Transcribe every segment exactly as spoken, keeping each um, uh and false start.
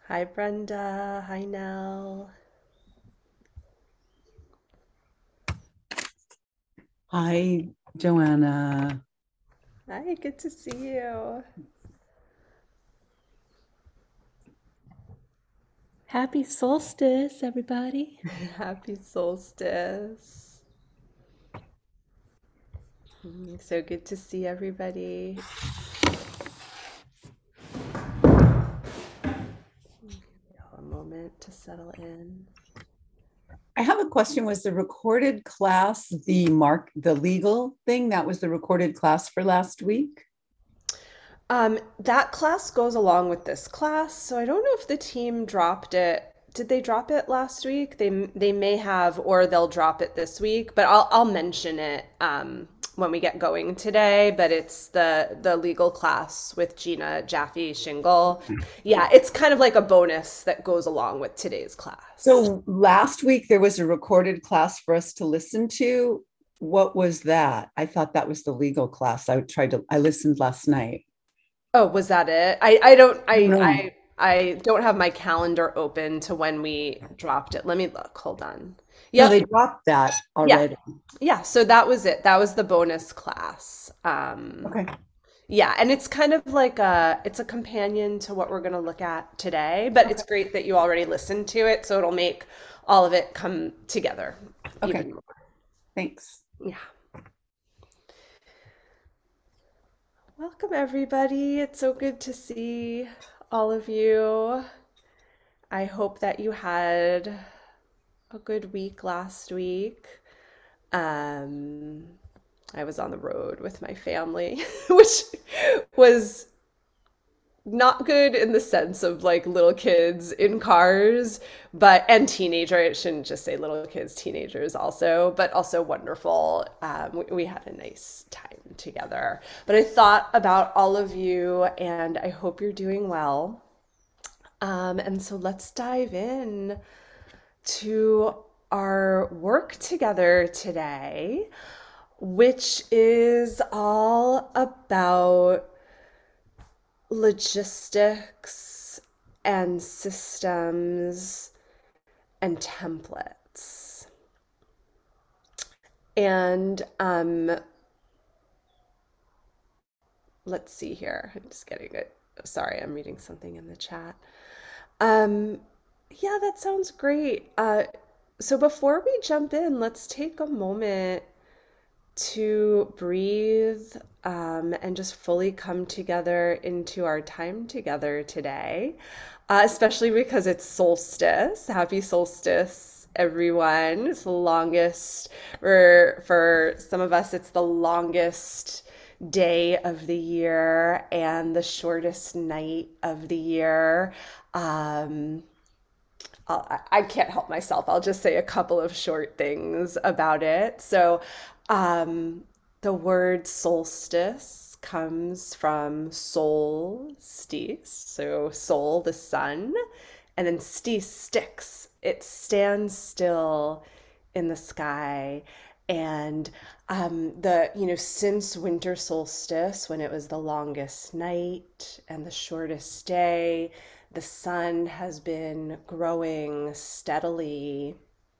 Hi, Brenda. Hi, Nell. Hi, Joanna. Hi, good to see you. Happy solstice, everybody. Happy solstice. Mm, So good to see everybody. A moment to settle in. I have a question. Was the recorded class the mark, the legal thing? That was the recorded class for last week? Um, that class goes along with this class, so I don't know if the team dropped it. Did they drop it last week? They they may have, or they'll drop it this week. But I'll I'll mention it um, when we get going today. But it's the the legal class with Gina Jaffe Shingle. Yeah, it's kind of like a bonus that goes along with today's class. So last week there was a recorded class for us to listen to. What was that? I thought that was the legal class. I tried to, I listened last night. Oh, was that it? I I don't I don't I know. I I don't have my calendar open to when we dropped it. Let me look. Hold on. No, they Yep. dropped that Yeah. already. Yeah, so that was it. That was the bonus class. Um, Okay. yeah, and it's kind of like a it's a companion to what we're going to look at today, but it's Okay. great that you already listened to it, so it'll make all of it come together Okay. even more. Thanks. Yeah. Welcome everybody. It's so good to see all of you. I hope that you had a good week last week. Um, I was on the road with my family, which was not good in the sense of like little kids in cars, but and teenager. I shouldn't just say little kids, teenagers also, but also wonderful. Um, we, we had a nice time together. But I thought about all of you, and I hope you're doing well. Um, and so let's dive in to our work together today, which is all about logistics and systems and templates. And um, let's see here. I'm just getting it. Sorry, I'm reading something in the chat. Um, yeah, that sounds great. Uh, so before we jump in, let's take a moment to breathe um, and just fully come together into our time together today, uh, especially because it's solstice. Happy solstice, everyone. It's the longest, for, for some of us, it's the longest day of the year and the shortest night of the year. Um, I'll, I can't help myself. I'll just say a couple of short things about it. So, um, the word solstice comes from solstice, so sol, the sun, and then stis, sticks. It stands still in the sky. And um, the, you know, since winter solstice, when it was the longest night and the shortest day, the sun has been growing steadily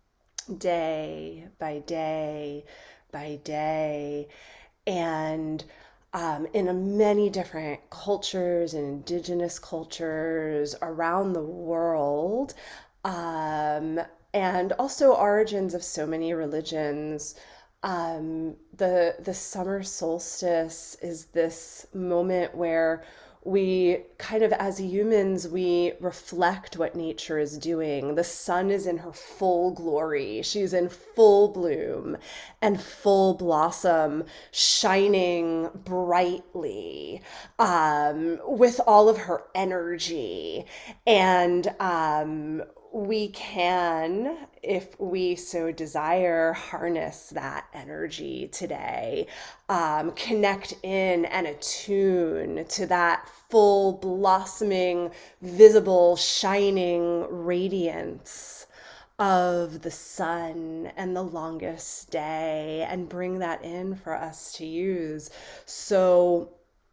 day by day by day. And um, in many different cultures and indigenous cultures around the world, um, and also origins of so many religions, um, the the summer solstice is this moment where we kind of, as humans, we reflect what nature is doing. The sun is in her full glory. She's in full bloom and full blossom, shining brightly, um, with all of her energy. And um, we can, if we so desire, harness that energy today, um, connect in and attune to that full blossoming, visible, shining radiance of the sun and the longest day and bring that in for us to use. So,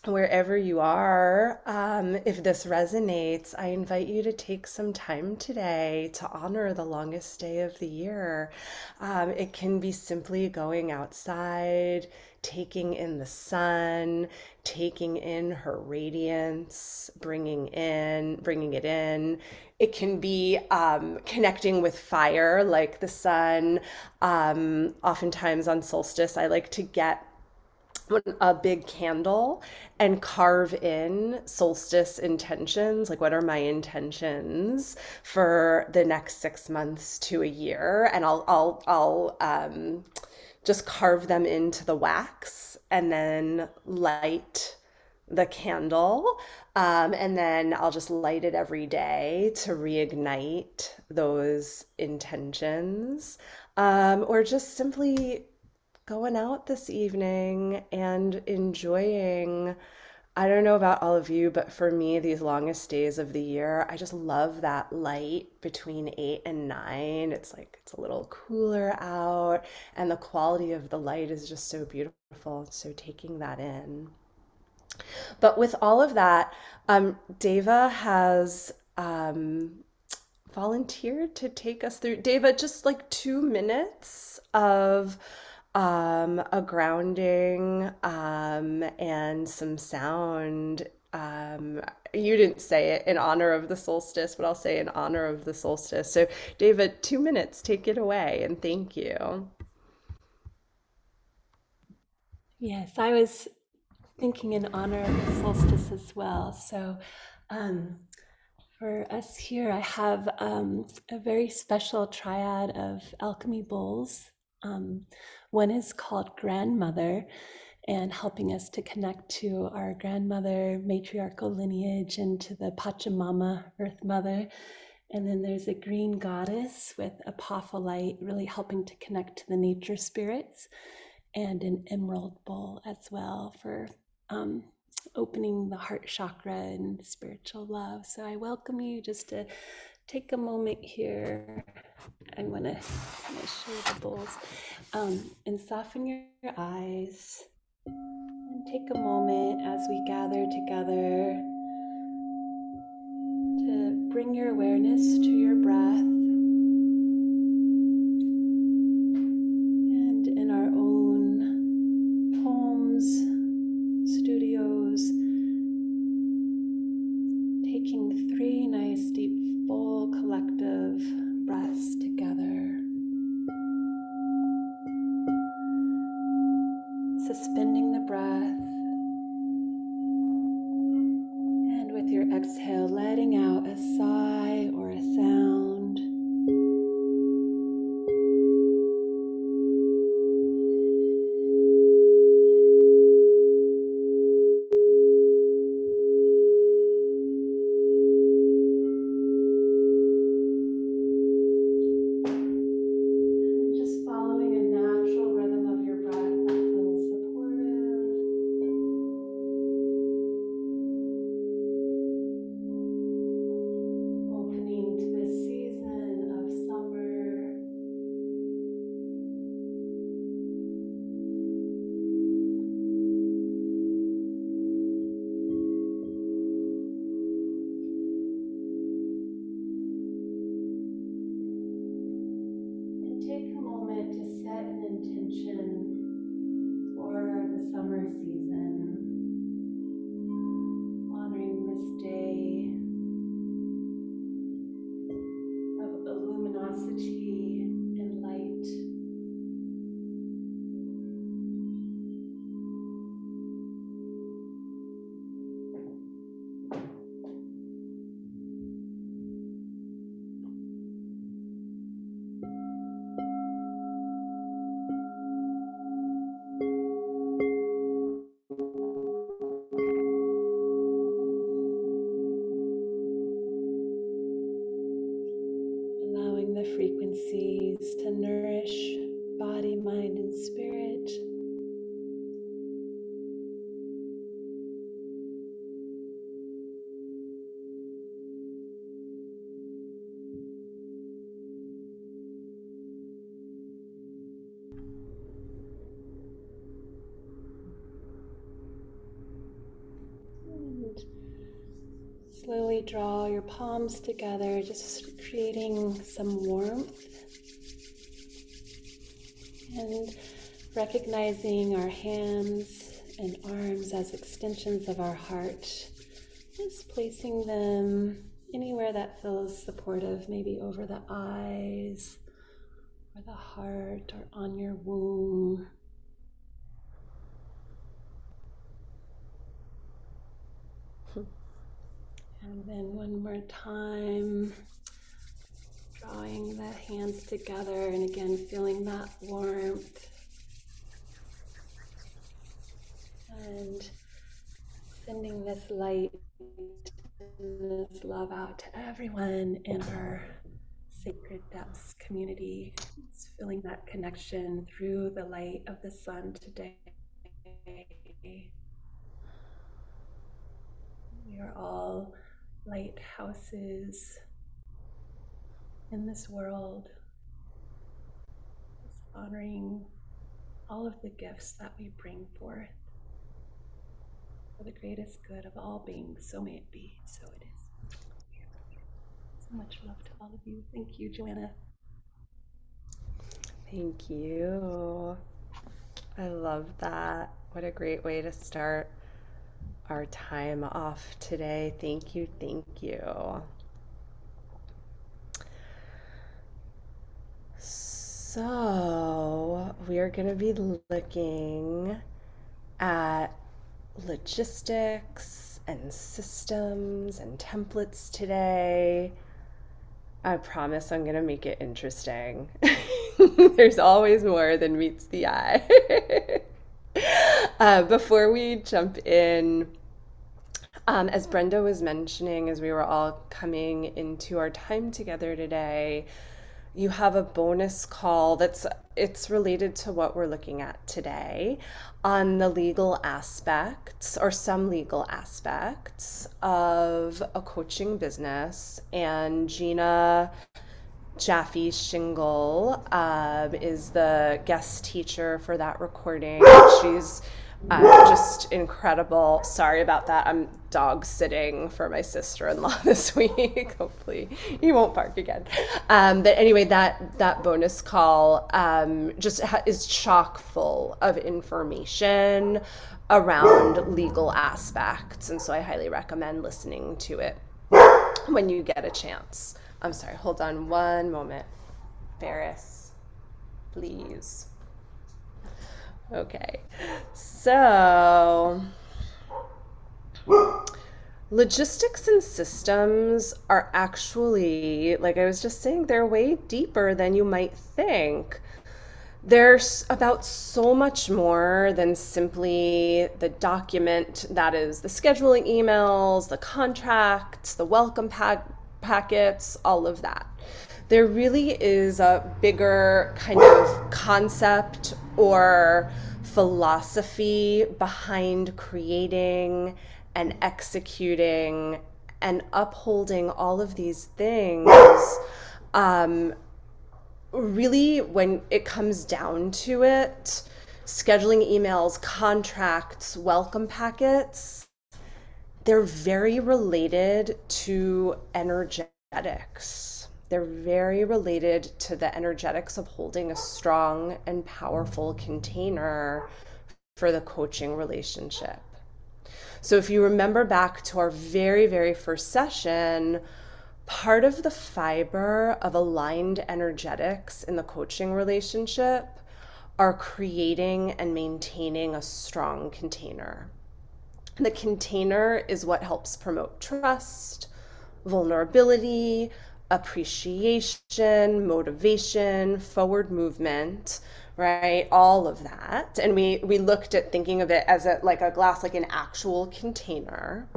wherever you are, um, if this resonates, I invite you to take some time today to honor the longest day of the year. Um, it can be simply going outside, taking in the sun, taking in her radiance, bringing in, bringing it in. It can be um, connecting with fire, like the sun. Um, oftentimes on solstice, I like to get a big candle and carve in solstice intentions, like what are my intentions for the next six months to a year, and i'll i'll i'll um, just carve them into the wax and then light the candle, um, and then I'll just light it every day to reignite those intentions, um, or just simply going out this evening and enjoying. I don't know about all of you, but for me, these longest days of the year, I just love that light between eight and nine. It's like it's a little cooler out, and the quality of the light is just so beautiful. So taking that in. But with all of that, um, Deva has um, volunteered to take us through. Deva, just like two minutes of um, a grounding um, and some sound. Um, you didn't say it in honor of the solstice, but I'll say in honor of the solstice. So, David, two minutes, take it away, and thank you. Yes, I was thinking in honor of the solstice as well. So, um, for us here, I have um, a very special triad of alchemy bowls. Um, one is called Grandmother, and helping us to connect to our grandmother matriarchal lineage and to the Pachamama, Earth Mother. And then there's a green goddess with apophyllite, really helping to connect to the nature spirits, and an emerald bowl as well for um, opening the heart chakra and spiritual love. So I welcome you just to take a moment here. I'm going to show the bowls um, and soften your eyes and take a moment as we gather together to bring your awareness to your breath. And in our own homes, studios, taking three nice, deep, full, collective breaths together. Suspending the breath, and with your exhale, letting out a sigh or a sound. Just following a natural rhythm of your breath that feels supportive. Opening to this season of summer. And take a moment to set an intention for the summer season, honoring this day of luminosity and light. Allowing the frequencies to nourish body, mind, and spirit. slowly draw your palms together, just creating some warmth and recognizing our hands and arms as extensions of our heart, just placing them anywhere that feels supportive, maybe over the eyes or the heart or on your womb. And then one more time, drawing the hands together and again feeling that warmth. And sending this light and this love out to everyone in our Sacred Depths community. Just feeling that connection through the light of the sun today. We are all lighthouses in this world, just honoring all of the gifts that we bring forth for the greatest good of all beings. So may it be, so it is. So much love to all of you. Thank you, Joanna. Thank you. I love that. What a great way to start our time off today. Thank you, thank you. So we are going to be looking at logistics and systems and templates today. I promise I'm going to make it interesting. There's always more than meets the eye. uh, before we jump in, um, as Brenda was mentioning, as we were all coming into our time together today, you have a bonus call that's it's related to what we're looking at today on the legal aspects or some legal aspects of a coaching business. And Gina Jaffe Shingle uh, is the guest teacher for that recording. She's uh, just incredible. Sorry about that. I'm dog sitting for my sister-in-law this week. Hopefully he won't bark again. Um, but anyway, that that bonus call um, just ha- is chock full of information around legal aspects. And so I highly recommend listening to it when you get a chance. I'm sorry, hold on one moment. Ferris, please. Okay, so logistics and systems are actually, like I was just saying, they're way deeper than you might think. There's about so much more than simply the document that is the scheduling emails, the contracts, the welcome pack packets, all of that. There really is a bigger kind of concept or philosophy behind creating and executing and upholding all of these things. Um, really, when it comes down to it, scheduling emails, contracts, welcome packets, they're very related to energetics. They're very related to the energetics of holding a strong and powerful container for the coaching relationship. So if you remember back to our very, very first session, part of the fiber of aligned energetics in the coaching relationship are creating and maintaining a strong container. The container is what helps promote trust, vulnerability, appreciation, motivation, forward movement, right? All of that. And we, we looked at thinking of it as a, like a glass, like an actual container.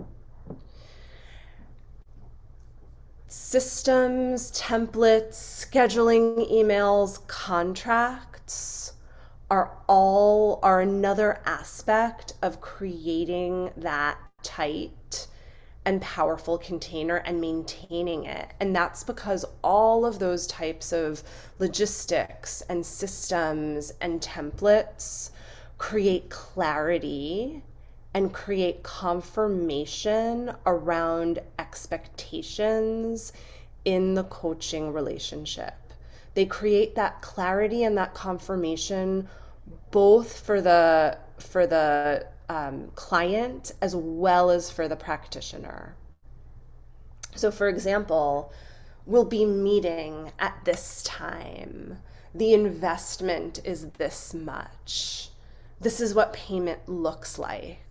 Systems, templates, scheduling emails, contracts are all are another aspect of creating that tight and powerful container and maintaining it. And that's because all of those types of logistics and systems and templates create clarity and create confirmation around expectations in the coaching relationship. They create that clarity and that confirmation both for the for the um, client as well as for the practitioner. So for example, we'll be meeting at this time. The investment is this much. This is what payment looks like.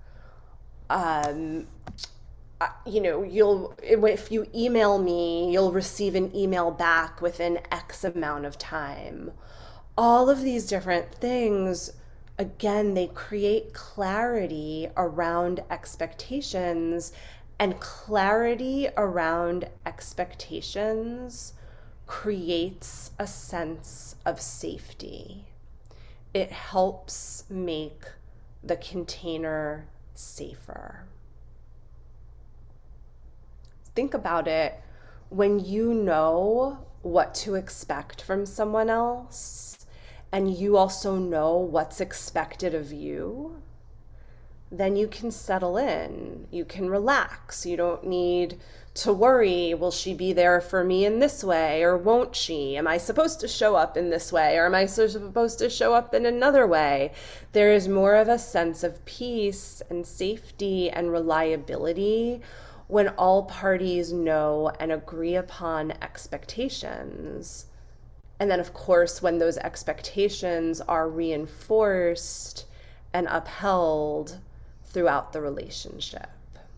Um, you know, you'll, if you email me, you'll receive an email back within X amount of time. All of these different things, again, they create clarity around expectations, and clarity around expectations creates a sense of safety. It helps make the container safer. Think about it. When you know what to expect from someone else, and you also know what's expected of you, then you can settle in. You can relax. You don't need to worry, will she be there for me in this way or won't she? Am I supposed to show up in this way or am I supposed to show up in another way? There is more of a sense of peace and safety and reliability when all parties know and agree upon expectations. And then, of course, when those expectations are reinforced and upheld throughout the relationship.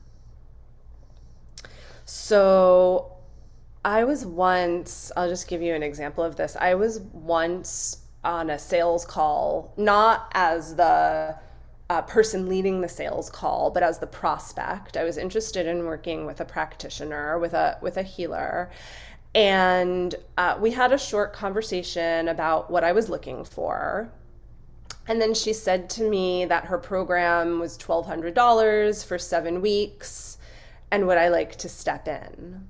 So I was once, I'll just give you an example of this. I was once on a sales call, not as the uh, person leading the sales call, but as the prospect. I was interested in working with a practitioner, with a with a healer. And uh, we had a short conversation about what I was looking for. And then she said to me that her program was twelve hundred dollars for seven weeks and would I like to step in?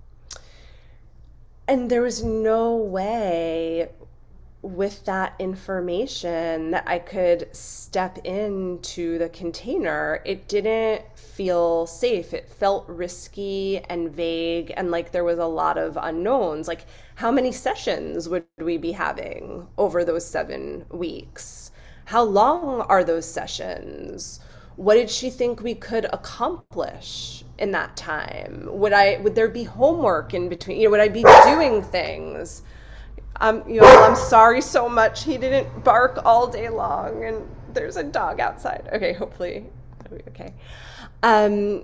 And there was no way with that information that I could step into the container. It didn't feel safe. It felt risky and vague and like there was a lot of unknowns. Like, how many sessions would we be having over those seven weeks? How long are those sessions? What did she think we could accomplish in that time? Would I, would there be homework in between? You know, would I be doing things? Um, you know, I'm sorry so much. He didn't bark all day long, and there's a dog outside. Okay, hopefully it'll be okay. Um,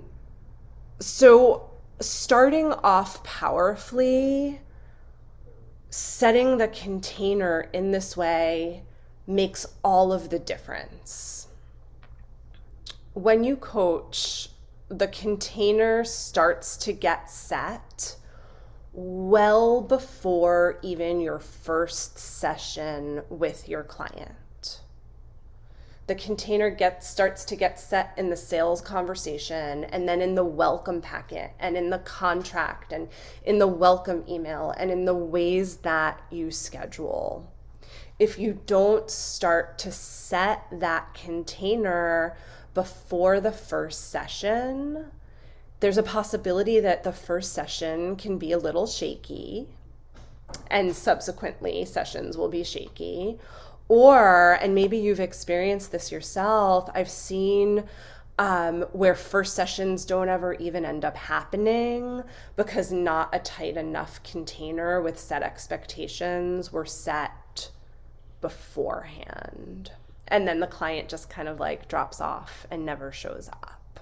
so starting off powerfully, setting the container in this way makes all of the difference. When you coach, the container starts to get set well before even your first session with your client. The container gets starts to get set in the sales conversation, and then in the welcome packet, and in the contract, and in the welcome email, and in the ways that you schedule. If you don't start to set that container before the first session, there's a possibility that the first session can be a little shaky, and subsequently sessions will be shaky. Or, and maybe you've experienced this yourself, I've seen um, where first sessions don't ever even end up happening because not a tight enough container with set expectations were set beforehand. And then the client just kind of like drops off and never shows up.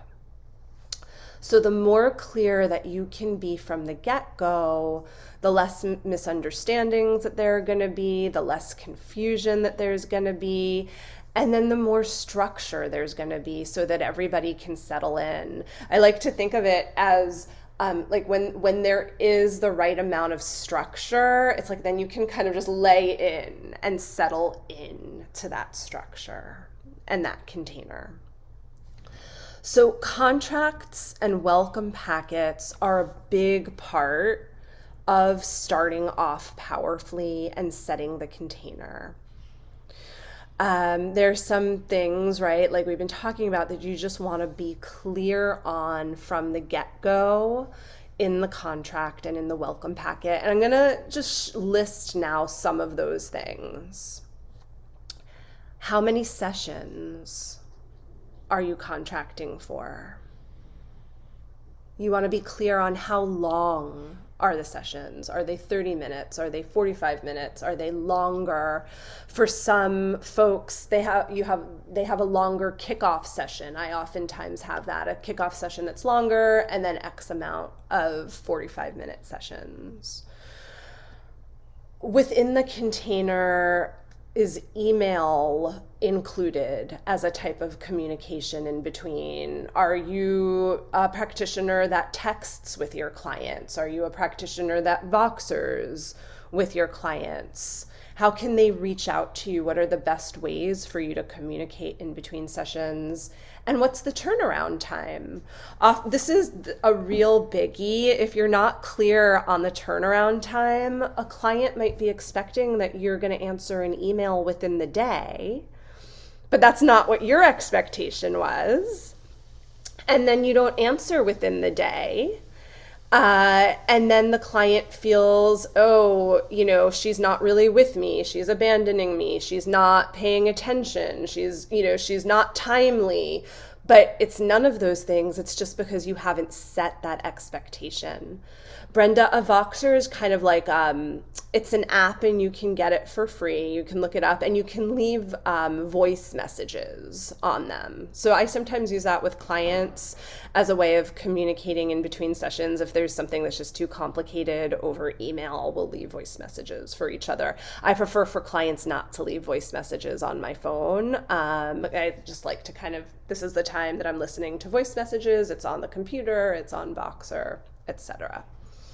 So the more clear that you can be from the get-go, the less misunderstandings that there are going to be, the less confusion that there's going to be, and then the more structure there's going to be so that everybody can settle in. I like to think of it as um, like when when there is the right amount of structure, it's like then you can kind of just lay in and settle in to that structure and that container. So contracts and welcome packets are a big part of starting off powerfully and setting the container. Um, there's some things, right, like we've been talking about, that you just want to be clear on from the get-go in the contract and in the welcome packet. And I'm going to just list now some of those things. How many sessions are you contracting for? You want to be clear on how long are the sessions. Are they thirty minutes? Are they forty-five minutes? Are they longer? For some folks, they have you have they have a longer kickoff session. I oftentimes have that, a kickoff session that's longer, and then X amount of forty-five minute sessions. Within the container, is email included as a type of communication in between? Are you a practitioner that texts with your clients? Are you a practitioner that Voxers with your clients? How can they reach out to you? What are the best ways for you to communicate in between sessions? And what's the turnaround time? Off, this is a real biggie. If you're not clear on the turnaround time, a client might be expecting that you're going to answer an email within the day, but that's not what your expectation was. And then you don't answer within the day. Uh, and then the client feels, oh, you know, she's not really with me. She's abandoning me. She's not paying attention. She's, you know, she's not timely. But it's none of those things. It's just because you haven't set that expectation. Brenda, a Voxer is kind of like, um, it's an app and you can get it for free. You can look it up and you can leave um, voice messages on them. So I sometimes use that with clients as a way of communicating in between sessions. If there's something that's just too complicated over email, we'll leave voice messages for each other. I prefer for clients not to leave voice messages on my phone. Um, I just like to kind of, this is the time that I'm listening to voice messages. It's on the computer, it's on Voxer, et cetera.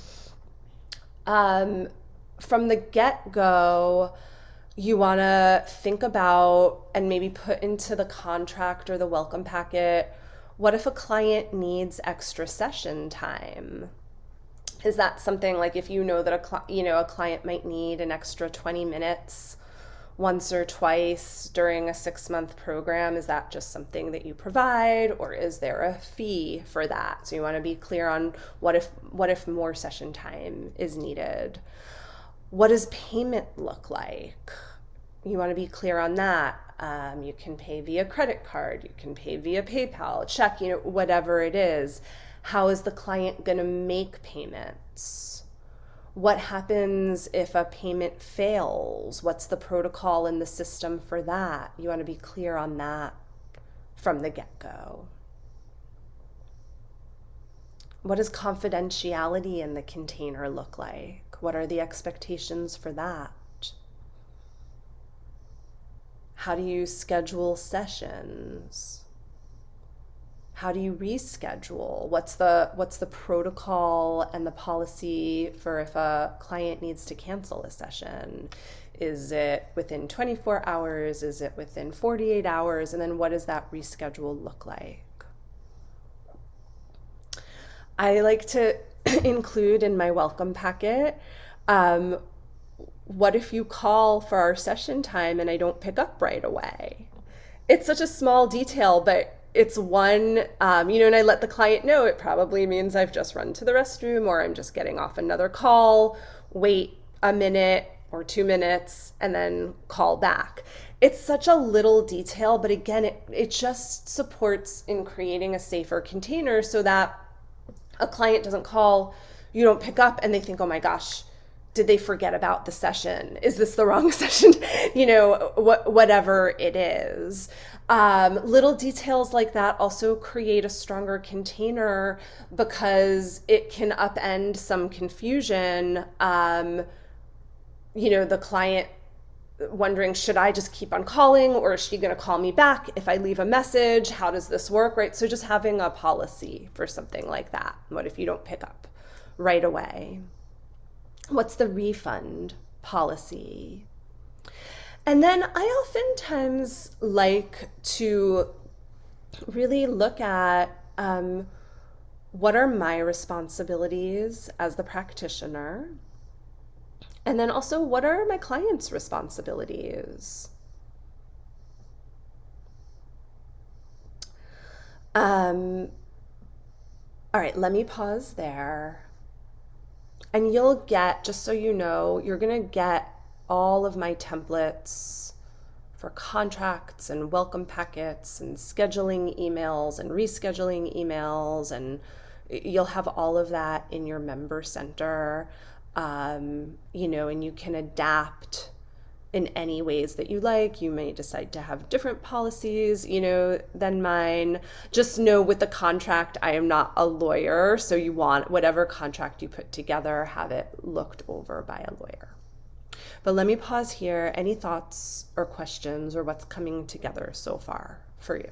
Um, from the get-go, you want to think about and maybe put into the contract or the welcome packet, what if a client needs extra session time? Is that something like, if you know that a cl- you know a client might need an extra twenty minutes once or twice during a six-month program, is that just something that you provide, or is there a fee for that? So you want to be clear on what if what if more session time is needed. What does payment look like? You want to be clear on that. Um, you can pay via credit card, you can pay via PayPal, check, you know, whatever it is. How is the client going to make payments? What happens if a payment fails? What's the protocol in the system for that? You want to be clear on that from the get-go. What does confidentiality in the container look like? What are the expectations for that? How do you schedule sessions? How do you reschedule? What's the what's the protocol and the policy for if a client needs to cancel a session? Is it within twenty-four hours? Is it within forty-eight hours? And then what does that reschedule look like? I like to include in my welcome packet, um, what if you call for our session time and I don't pick up right away? It's such a small detail, but it's one, um, you know, and I let the client know it probably means I've just run to the restroom or I'm just getting off another call, wait a minute or two minutes and then call back. It's such a little detail, but again, it, it just supports in creating a safer container so that a client doesn't call, you don't pick up, and they think, oh my gosh, did they forget about the session? Is this the wrong session? You know, wh- whatever it is. Um, little details like that also create a stronger container because it can upend some confusion. Um, you know, the client wondering, should I just keep on calling or is she going to call me back if I leave a message? How does this work, right? So just having a policy for something like that. What if you don't pick up right away? What's the refund policy? And then I oftentimes like to really look at um, what are my responsibilities as the practitioner? And then also, what are my clients' responsibilities? Um, all right, let me pause there. And you'll get, just so you know, you're going to get all of my templates for contracts and welcome packets and scheduling emails and rescheduling emails. And you'll have all of that in your member center. Um, you know, and you can adapt in any ways that you like. You may decide to have different policies, you know, than mine. Just know with the contract, I am not a lawyer. So you want whatever contract you put together, have it looked over by a lawyer. But let me pause here. Any thoughts or questions or what's coming together so far for you?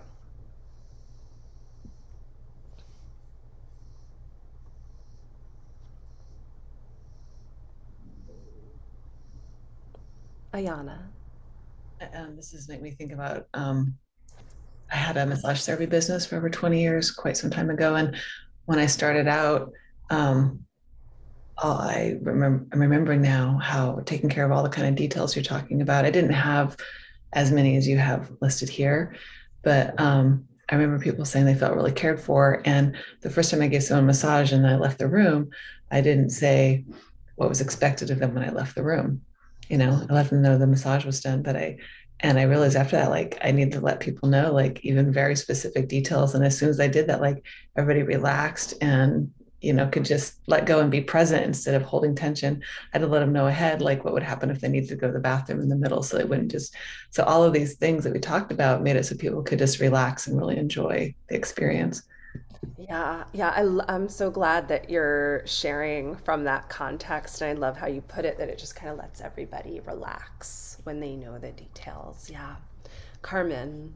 Ayana. Um, this is make me think about um, I had a massage therapy business for over twenty years, quite some time ago. And when I started out, um, I remember I'm remembering now how taking care of all the kind of details you're talking about. I didn't have as many as you have listed here, but um, I remember people saying they felt really cared for. And the first time I gave someone a massage and I left the room, I didn't say what was expected of them when I left the room. You know, I let them know the massage was done, but I and I realized after that, like I need to let people know, like even very specific details. And as soon as I did that, like everybody relaxed and you know could just let go and be present instead of holding tension. I had to let them know ahead, like what would happen if they needed to go to the bathroom in the middle, so they wouldn't just. So all of these things that we talked about made it so people could just relax and really enjoy the experience. Yeah, yeah, I, am so glad that you're sharing from that context. And I love how you put it that it just kind of lets everybody relax when they know the details. Yeah. Carmen.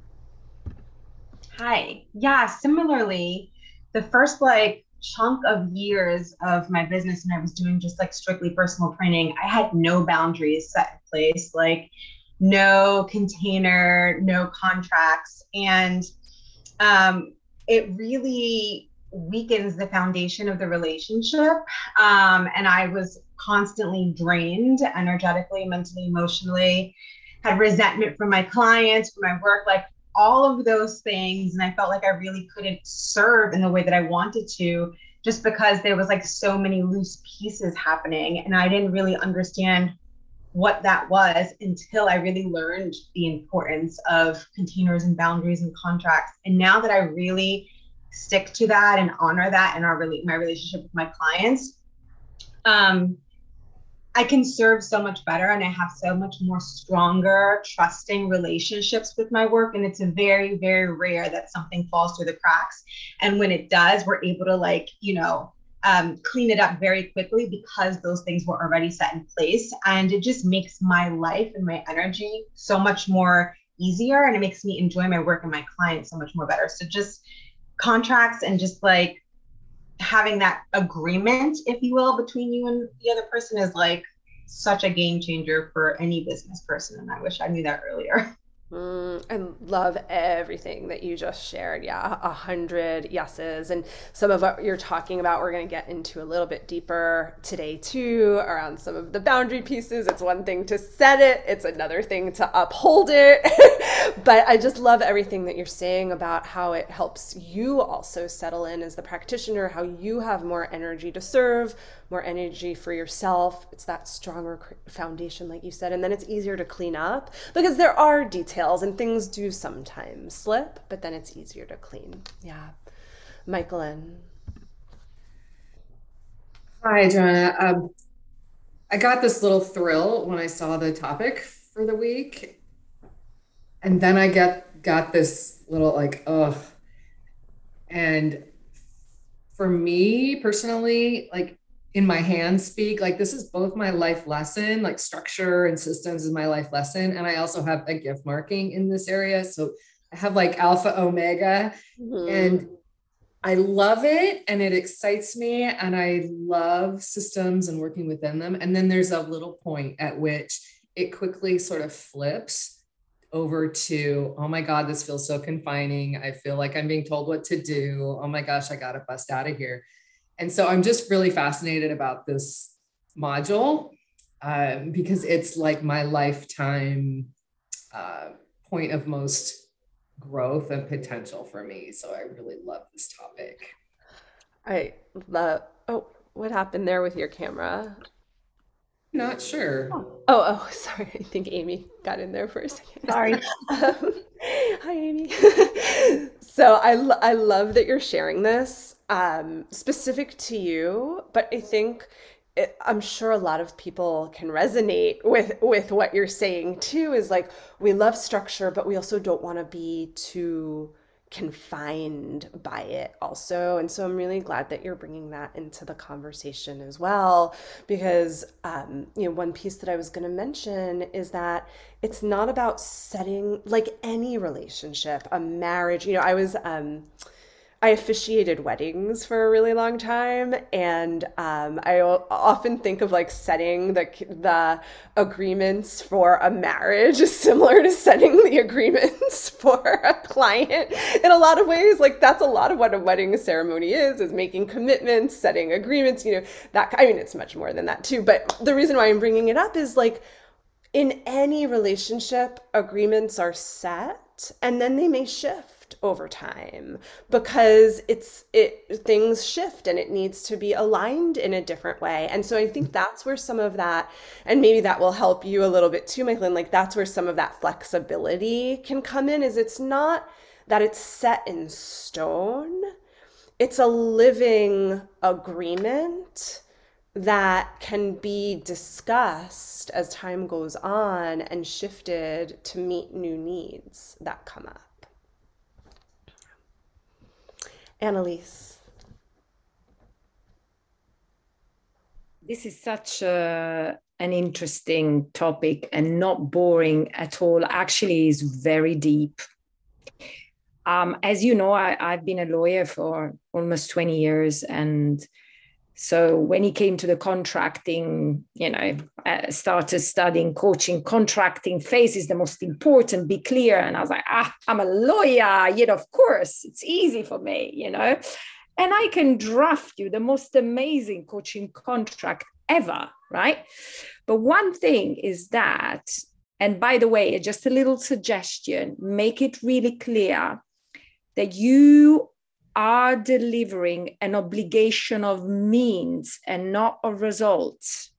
Hi. Yeah, similarly, the first like chunk of years of my business and I was doing just like strictly personal training, I had no boundaries set in place, like no container, no contracts. And um, it really weakens the foundation of the relationship. Um, and I was constantly drained energetically, mentally, emotionally, had resentment from my clients, from my work, like all of those things. And I felt like I really couldn't serve in the way that I wanted to, just because there was like so many loose pieces happening. And I didn't really understand what that was until I really learned the importance of containers and boundaries and contracts. And now that I really stick to that and honor that in our my relationship with my clients, um, I can serve so much better and I have so much more stronger, trusting relationships with my work. And it's a very, very rare that something falls through the cracks. And when it does, we're able to like, you know, um, clean it up very quickly because those things were already set in place. And it just makes my life and my energy so much more easier. And it makes me enjoy my work and my clients so much more better. So just contracts and just like having that agreement, if you will, between you and the other person is like such a game changer for any business person. And I wish I knew that earlier. Mm, I love everything that you just shared. Yeah, a hundred yeses. And some of what you're talking about, we're going to get into a little bit deeper today too, around some of the boundary pieces. It's one thing to set it, it's another thing to uphold it. But I just love everything that you're saying about how it helps you also settle in as the practitioner, how you have more energy to serve, more energy for yourself. It's that stronger foundation, like you said, and then it's easier to clean up because there are details and things do sometimes slip, but then it's easier to clean. Yeah. Michaelin. Hi, Joanna. Um, I got this little thrill when I saw the topic for the week, and then I get got this little like, ugh. And for me personally, like in my hands speak, like this is both my life lesson, like structure and systems is my life lesson. And I also have a gift marking in this area. So I have like alpha omega mm-hmm. and I love it and it excites me. And I love systems and working within them. And then there's a little point at which it quickly sort of flips over to, oh my God, this feels so confining. I feel like I'm being told what to do. Oh my gosh, I got to bust out of here. And so I'm just really fascinated about this module um, because it's like my lifetime uh, point of most growth and potential for me. So I really love this topic. I love, oh, what happened there with your camera? Not sure. Oh, oh, sorry. I think Amy got in there for a second. Sorry. Um, hi, Amy. So I, lo- I love that you're sharing this, um, specific to you, but I think it, I'm sure a lot of people can resonate with with what you're saying too, is like we love structure, but we also don't want to be too confined by it also. And so I'm really glad that you're bringing that into the conversation as well, because um, you know, one piece that I was going to mention is that it's not about setting, like any relationship, a marriage. You know, I was um, I officiated weddings for a really long time, and um, I o- often think of like setting the the agreements for a marriage is similar to setting the agreements for a client in a lot of ways. Like that's a lot of what a wedding ceremony is: is making commitments, setting agreements. You know, that I mean, it's much more than that too. But the reason why I'm bringing it up is like in any relationship, agreements are set and then they may shift over time because it's it things shift and it needs to be aligned in a different way. And so I think that's where some of that, and maybe that will help you a little bit too, Michaelin, like that's where some of that flexibility can come in, is it's not that it's set in stone. It's a living agreement that can be discussed as time goes on and shifted to meet new needs that come up. Annalise. This is such a, an interesting topic and not boring at all. Actually, is very deep. Um, as you know, I, I've been a lawyer for almost twenty years, and so when he came to the contracting, you know, uh, started studying coaching, contracting phase is the most important, be clear. And I was like, ah, I'm a lawyer, you know, of course, it's easy for me, you know, and I can draft you the most amazing coaching contract ever, right? But one thing is that, and by the way, just a little suggestion, make it really clear that you are delivering an obligation of means and not of results.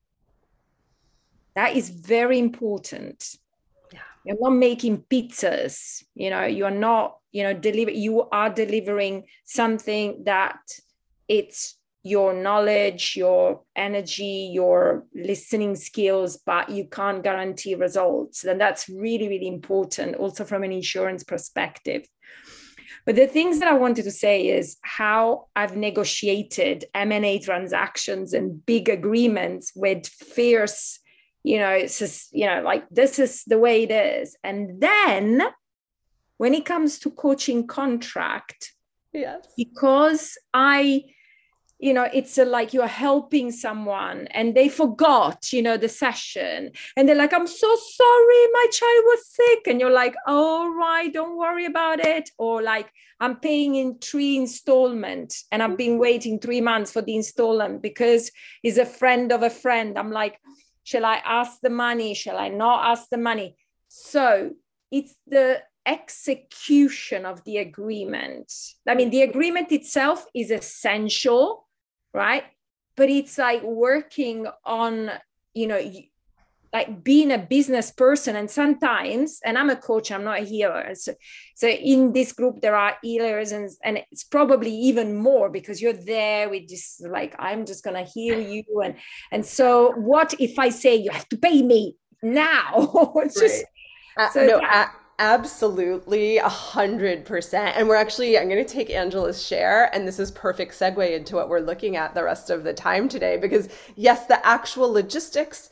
That is very important. Yeah. You're not making pizzas, you know, you're not, you know, deliver, you are delivering something that it's your knowledge, your energy, your listening skills, but you can't guarantee results. And that's really, really important also from an insurance perspective. But the things that I wanted to say is how I've negotiated M and A transactions and big agreements with fierce, you know, it's just, you know, like this is the way it is. And then when it comes to coaching contract, yes, because I, you know, it's a, like you're helping someone and they forgot, you know, the session. And they're like, I'm so sorry, my child was sick. And you're like, all right, don't worry about it. Or like, I'm paying in three installments and I've been waiting three months for the installment because he's a friend of a friend. I'm like, shall I ask the money? Shall I not ask the money? So it's the execution of the agreement. I mean, the agreement itself is essential, right? But it's like working on, you know, like being a business person. And sometimes, and I'm a coach, I'm not a healer. So, so in this group, there are healers, and, and it's probably even more because you're there with this, like, I'm just going to heal you. And, and so what if I say you have to pay me now? It's just, right. uh, so no, that, I- Absolutely, a hundred percent. And we're actually, I'm going to take Angela's share, and this is perfect segue into what we're looking at the rest of the time today, because yes, the actual logistics,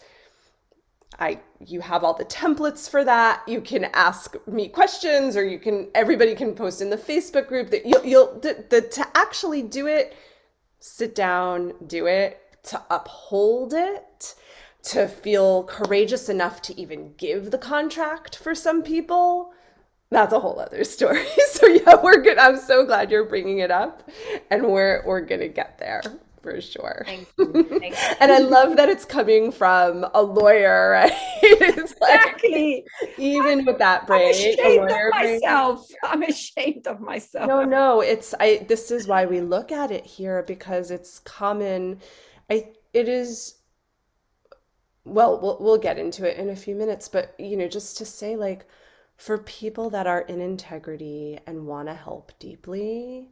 I, you have all the templates for that. You can ask me questions, or you can, everybody can post in the Facebook group that you'll, you'll, the, the, to actually do it, sit down, do it, to uphold it, to feel courageous enough to even give the contract for some people, that's a whole other story. So yeah, we're good. I'm so glad you're bringing it up, and we're we're gonna get there. for sure. Thank you. Thank you. And I love that it's coming from a lawyer, right? It's like, Exactly. even with that I'm break, a ashamed of lawyer break. myself. I'm ashamed of myself. No, no, it's I this is why we look at it here because it's common. I it is well, we'll we'll get into it in a few minutes, but you know, just to say like for people that are in integrity and want to help deeply,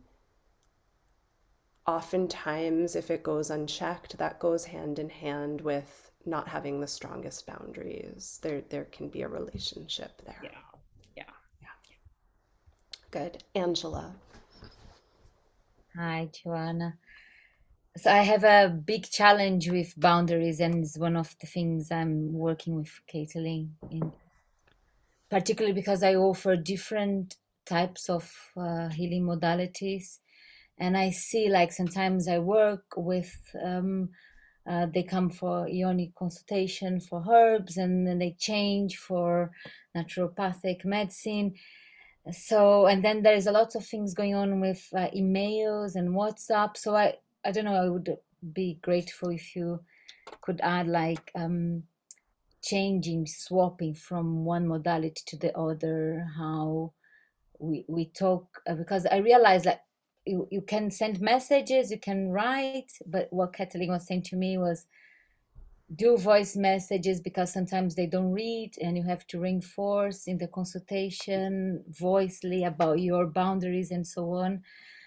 oftentimes if it goes unchecked, that goes hand in hand with not having the strongest boundaries. There there can be a relationship there. Yeah. Yeah. Good. Angela. Hi, Joanna. So I have a big challenge with boundaries, and it's one of the things I'm working with Caitlin in, particularly because I offer different types of uh, healing modalities. And I see like sometimes I work with, um, uh, they come for yoni consultation for herbs, and then they change for naturopathic medicine. So, and then there is a lot of things going on with uh, emails and WhatsApp. So I, I don't know, I would be grateful if you could add like um, changing, swapping from one modality to the other, how we, we talk, uh, because I realize that you, you can send messages, you can write, but what Kathleen was saying to me was do voice messages because sometimes they don't read and you have to reinforce in the consultation voicely about your boundaries and so on.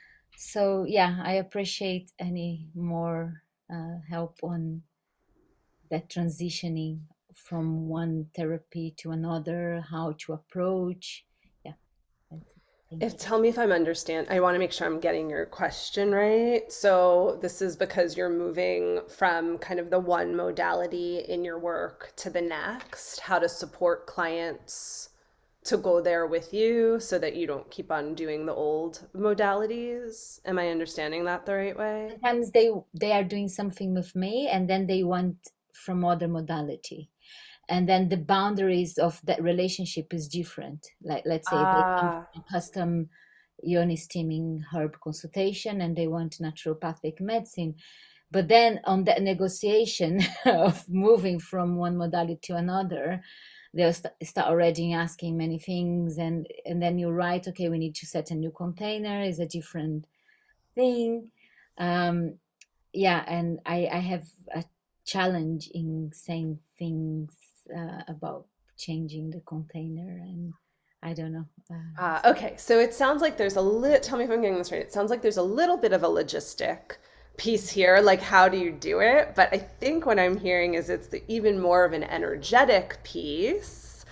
So yeah, I appreciate any more uh, help on that transitioning from one therapy to another, how to approach. Yeah. Thank If you. tell me if I'm understand. I want to make sure I'm getting your question right. So this is because you're moving from kind of the one modality in your work to the next, how to support clients to go there with you so that you don't keep on doing the old modalities. Am I understanding that the right way? Sometimes they they are doing something with me and then they want from other modality. And then the boundaries of that relationship is different. Like let's say they come Ah, from a custom yoni steaming herb consultation and they want naturopathic medicine. But then on that negotiation of moving from one modality to another, they'll st- start already asking many things, and and then you're right. Okay, we need to set a new container. Is a different thing. Um, yeah, and I I have a challenge in saying things uh, about changing the container, and I don't know. Uh, ah, okay. So it sounds like there's a lit, tell me if I'm getting this right. It sounds like there's a little bit of a logistic piece here, like how do you do it? But I think what I'm hearing is it's the, even more of an energetic piece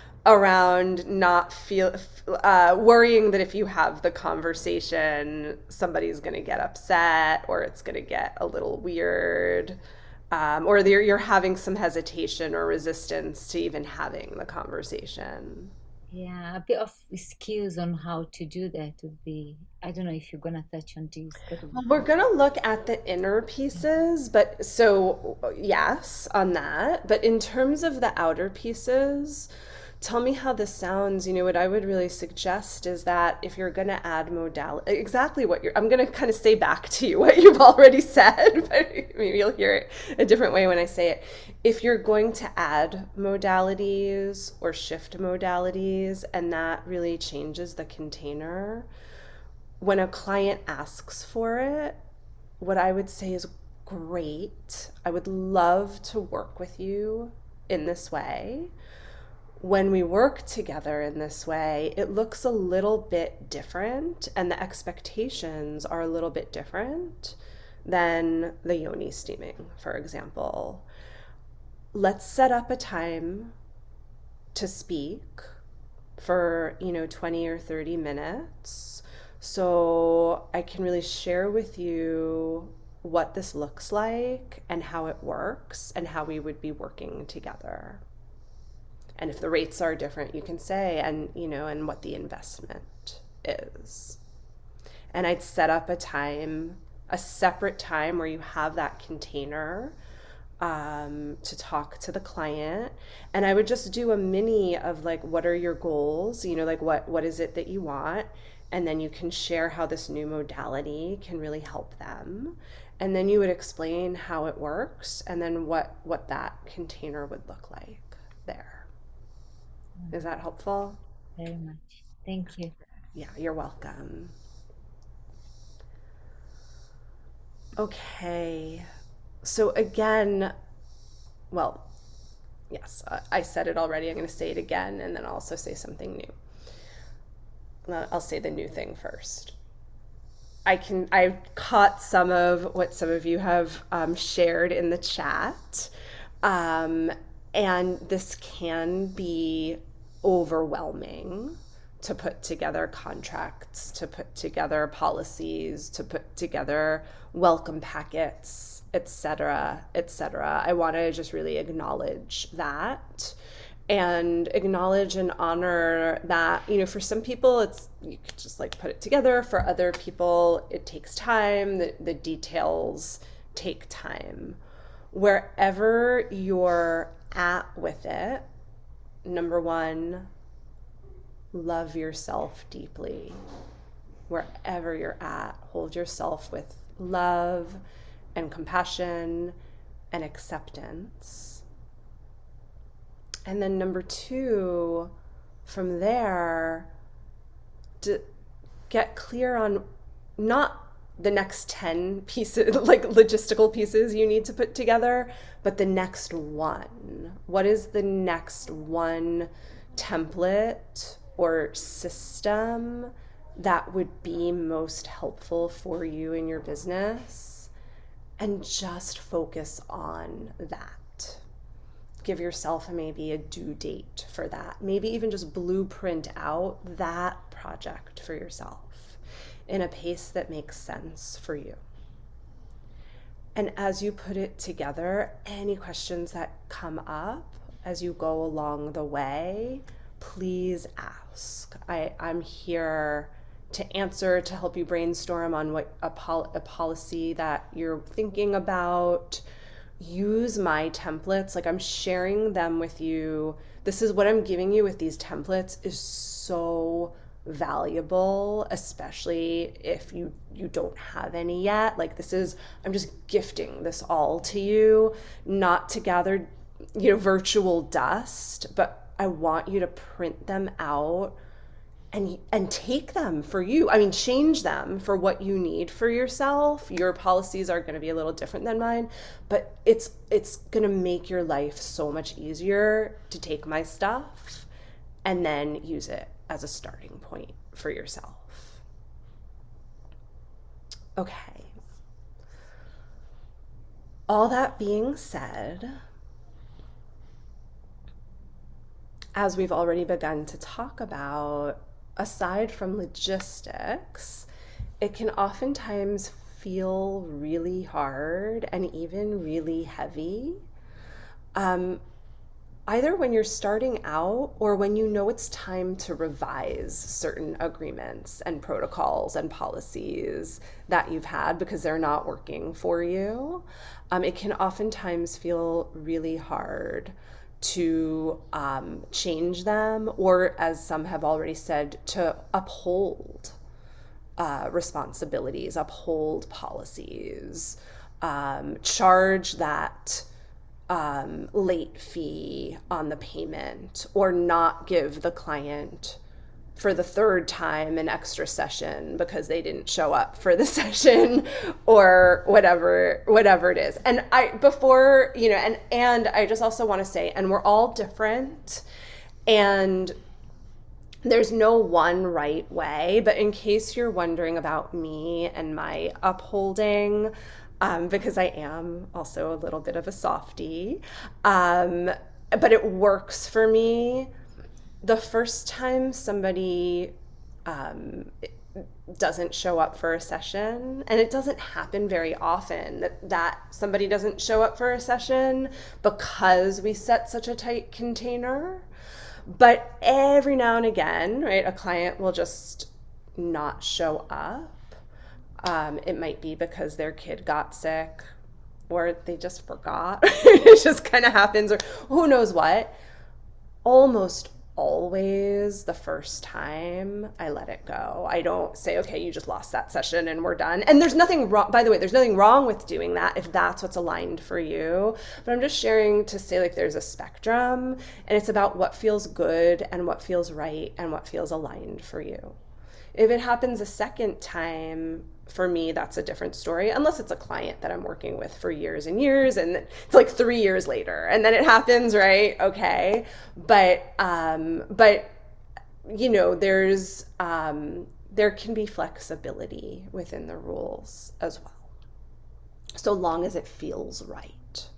around not feel uh, worrying that if you have the conversation, somebody's going to get upset or it's going to get a little weird, um, or you're, you're having some hesitation or resistance to even having the conversation. yeah, a bit of skills on how to do that would be. I don't know if you're gonna touch on this, but Well, we're going to look at the inner pieces, but so yes, on that. But in terms of the outer pieces, tell me how this sounds. You know, what I would really suggest is that if you're going to add modality, exactly what you're, I'm going to kind of say back to you what you've already said, but maybe you'll hear it a different way when I say it. If you're going to add modalities or shift modalities, and that really changes the container, when a client asks for it, what I would say is great. I would love to work with you in this way. When we work together in this way, it looks a little bit different, and the expectations are a little bit different than the yoni steaming, for example. Let's set up a time to speak for, you know, twenty or thirty minutes so I can really share with you what this looks like and how it works and how we would be working together. And if the rates are different, you can say, and you know, and what the investment is. And I'd set up a time, a separate time where you have that container um, to talk to the client. And I would just do a mini of like, what are your goals? You know, like what what is it that you want? And then you can share how this new modality can really help them. And then you would explain how it works and then what, what that container would look like there. Is that helpful? Very much. Thank you. Yeah, you're welcome. Okay. So again, well, yes, I I said it already. I'm going to say it again, and then I'll also say something new. Uh, I'll say the new thing first. I can, I've caught some of what some of you have um, shared in the chat. Um, and this can be overwhelming to put together contracts, to put together policies, to put together welcome packets, et cetera, et cetera. I want to just really acknowledge that and acknowledge and honor that, you know, for some people it's, you could just like put it together. For other people, it takes time. The, the details take time. Wherever you're at with it, number one, love yourself deeply. Wherever you're at, hold yourself with love and compassion and acceptance. And then number two, from there, to get clear on not the next ten pieces, like logistical pieces you need to put together, but the next one. What is the next one template or system that would be most helpful for you in your business? And just focus on that. Give yourself maybe a due date for that. Maybe even just blueprint out that project for yourself in a pace that makes sense for you. And as you put it together, any questions that come up as you go along the way, please ask. I, I'm here to answer, to help you brainstorm on what a, pol- a policy that you're thinking about. Use my templates. Like, I'm sharing them with you. This is what I'm giving you with these templates is so valuable, especially if you you don't have any yet. Like, this is, I'm just gifting this all to you, not to gather, you know, virtual dust, but I want you to print them out and and take them for you. I mean, change them for what you need for yourself. Your policies are going to be a little different than mine, but it's it's going to make your life so much easier to take my stuff and then use it as a starting point for yourself. Okay. All that being said, as we've already begun to talk about, aside from logistics, it can oftentimes feel really hard and even really heavy, um, either when you're starting out or when you know it's time to revise certain agreements and protocols and policies that you've had because they're not working for you. Um, it can oftentimes feel really hard to um, change them, or as some have already said, to uphold uh, responsibilities, uphold policies, um, charge that um, late fee on the payment, or not give the client for the third time an extra session because they didn't show up for the session or whatever whatever it is. And I before, you know, and and I just also want to say, and we're all different, and there's no one right way, but in case you're wondering about me and my upholding, um, because I am also a little bit of a softie, um, but it works for me. The first time somebody um, doesn't show up for a session, and it doesn't happen very often that, that somebody doesn't show up for a session because we set such a tight container, but every now and again, right, a client will just not show up. Um, it might be because their kid got sick, or they just forgot. It just kind of happens, or who knows what. Almost always the first time I let it go. I don't say, okay, you just lost that session and we're done. And there's nothing wrong, by the way, there's nothing wrong with doing that if that's what's aligned for you. But I'm just sharing to say, like, there's a spectrum, and it's about what feels good and what feels right and what feels aligned for you. If it happens a second time, for me, that's a different story, unless it's a client that I'm working with for years and years, and it's like three years later, and then it happens, right? Okay. But, um, but, you know, there's, um, there can be flexibility within the rules as well, so long as it feels right.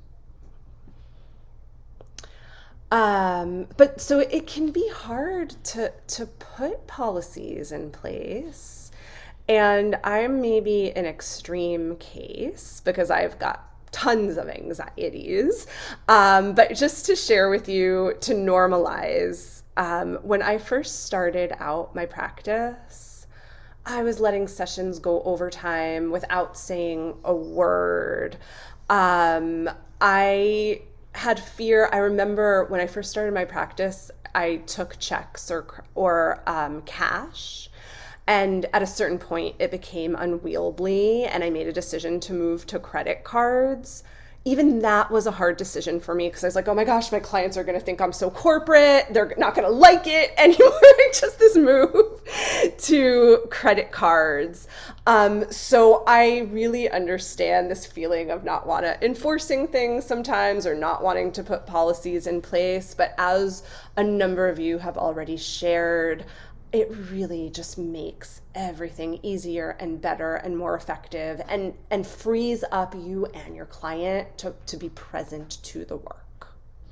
Um, but so it can be hard to, to put policies in place. And I'm maybe an extreme case because I've got tons of anxieties. Um, but just to share with you, to normalize, um, when I first started out my practice, I was letting sessions go overtime without saying a word. Um, I had fear. I remember when I first started my practice, I took checks or or um, cash. And at a certain point, it became unwieldy, and I made a decision to move to credit cards. Even that was a hard decision for me because I was like, oh my gosh, my clients are going to think I'm so corporate. They're not going to like it anymore. Just this move to credit cards. Um, so I really understand this feeling of not want to enforcing things sometimes or not wanting to put policies in place. But as a number of you have already shared, it really just makes everything easier and better and more effective, and, and frees up you and your client to, to be present to the work.